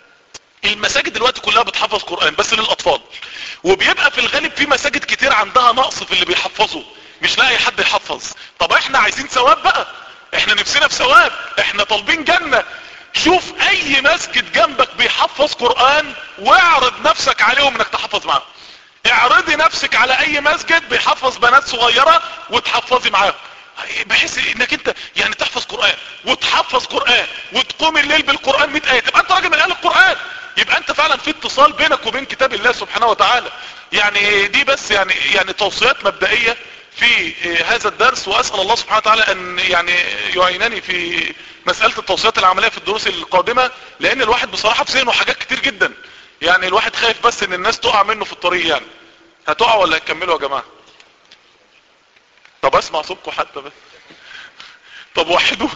المساجد دلوقتي كلها بتحفظ قرآن بس للاطفال، وبيبقى في الغالب في مساجد كتير عندها نقص في اللي بيحفظوا، مش لاقي حد يحفظ. طب احنا عايزين ثواب بقى، احنا نفسنا في ثواب، احنا طالبين جنة. شوف اي مسجد جنبك بيحفظ قرآن واعرض نفسك عليهم انك تحفظ معاهم. اعرضي نفسك على اي مسجد بيحفظ بنات صغيرة وتحفظي معاهم، بحيث انك انت يعني تحفظ قرآن وتحفظ قرآن وتقوم الليل بالقرآن مئة آية، تبقى انت راجل من اهل القرآن. يبقى انت فعلا في اتصال بينك وبين كتاب الله سبحانه وتعالى. يعني دي بس يعني يعني توصيات مبدئية في هذا الدرس، واسأل الله سبحانه وتعالى ان يعني يعينني في مسألة التوصيات العملية في الدروس القادمة، لان الواحد بصراحة في ذهنه حاجات كتير جدا. يعني الواحد خايف بس ان الناس تقع منه في الطريق. يعني هتقع ولا هتكملوا يا جماعة؟ طب اسمع صوتكم حتى بس. طب وحدوا.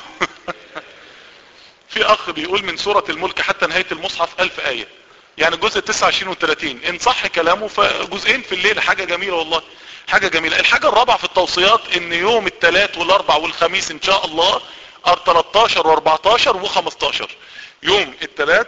في اخ بيقول من سورة الملك حتى نهاية المصحف الف آية، يعني الجزء التسعة وعشرين والثلاثين، ان صح كلامه فجزئين في الليل، حاجة جميلة والله، حاجة جميلة. الحاجة الرابعة في التوصيات ان يوم الثلاث والاربع والخميس ان شاء الله تلتاشر واربعتاشر وخمستاشر. يوم الثلاث،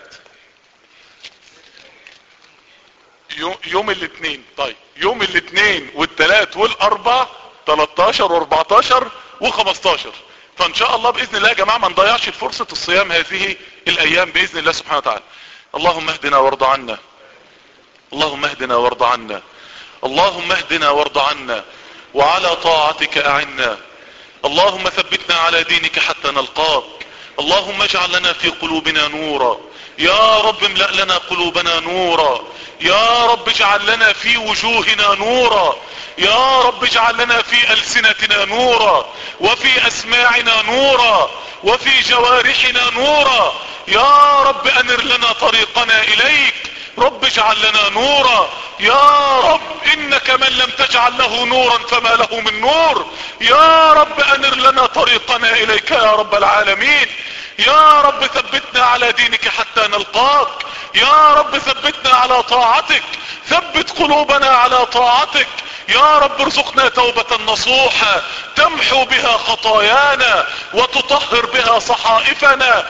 يوم الاثنين، طيب يوم الاثنين والثلاث والاربع تلتاشر واربعتاشر وخمستاشر. فان شاء الله باذن الله يا جماعة ما نضيعش فرصة الصيام هذه الايام باذن الله سبحانه وتعالى. اللهم اهدنا وارض عنا، اللهم اهدنا وارض عنا، اللهم اهدنا وارض عنا، وعلى طاعتك اعنا. اللهم ثبتنا على دينك حتى نلقاك. اللهم اجعل لنا في قلوبنا نورا، يا رب املأ لنا قلوبنا نورا، يا رب اجعل لنا في وجوهنا نورا، يا رب اجعل لنا في ألسنتنا نورا، وفي أسماعنا نورا، وفي جوارحنا نورا، يا رب انر لنا طريقنا اليك، رب اجعل لنا نورا يا رب، انك من لم تجعل له نورا فما له من نور. يا رب انر لنا طريقنا اليك يا رب العالمين. يا رب ثبتنا على دينك حتى نلقاك. يا رب ثبتنا على طاعتك، ثبت قلوبنا على طاعتك. يا رب ارزقنا توبة نصوحة تمحو بها خطايانا وتطهر بها صحائفنا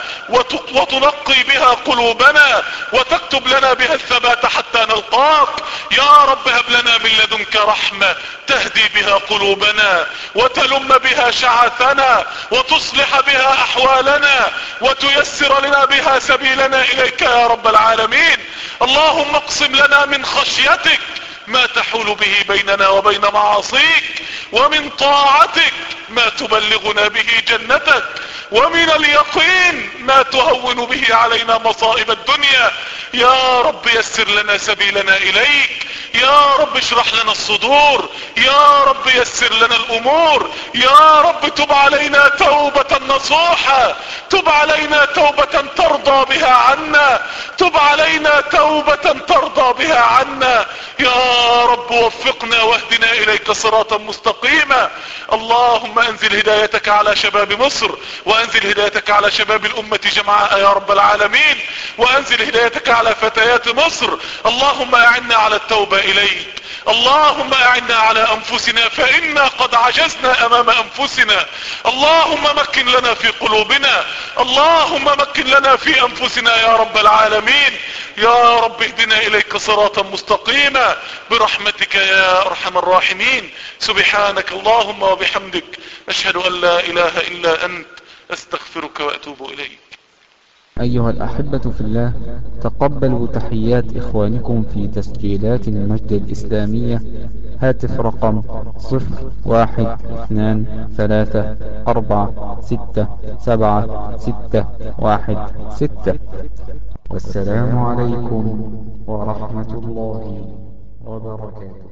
وتنقي بها قلوبنا وتكتب لنا بها الثبات حتى نلقاك. يا رب هب لنا من لدنك رحمة تهدي بها قلوبنا وتلم بها شعثنا وتصلح بها احوالنا وتيسر لنا بها سبيلنا اليك يا رب العالمين. اللهم اقسم لنا من خشيتك ما تحول به بيننا وبين معاصيك، ومن طاعتك ما تبلغنا به جنتك، ومن اليقين ما تهون به علينا مصائب الدنيا. يا رب يسر لنا سبيلنا اليك. يا رب اشرح لنا الصدور. يا رب يسر لنا الامور. يا رب تب علينا توبة نصوحة، تب علينا توبة ترضى بها عنا، تب علينا توبة ترضى بها عنا. يا رب وفقنا واهدنا اليك صراطا مستقيما. اللهم انزل هدايتك على شباب مصر، وانزل هدايتك على شباب الامة جمعاء يا رب العالمين، وانزل هدايتك على فتيات مصر. اللهم اعنا على التوبة اليك. اللهم اعنا على انفسنا فانا قد عجزنا امام انفسنا. اللهم مكن لنا في قلوبنا، اللهم مكن لنا في انفسنا يا رب العالمين. يا رب اهدنا اليك صراطا مستقيما برحمتك يا ارحم الراحمين. سبحانك اللهم وبحمدك، اشهد ان لا اله الا انت، استغفرك واتوب اليك. أيها الأحبة في الله، تقبلوا تحيات إخوانكم في تسجيلات المجد الإسلامية. هاتف رقم صفر واحد اثنان ثلاثة أربعة ستة سبعة ستة واحد ستة. والسلام عليكم ورحمة الله وبركاته.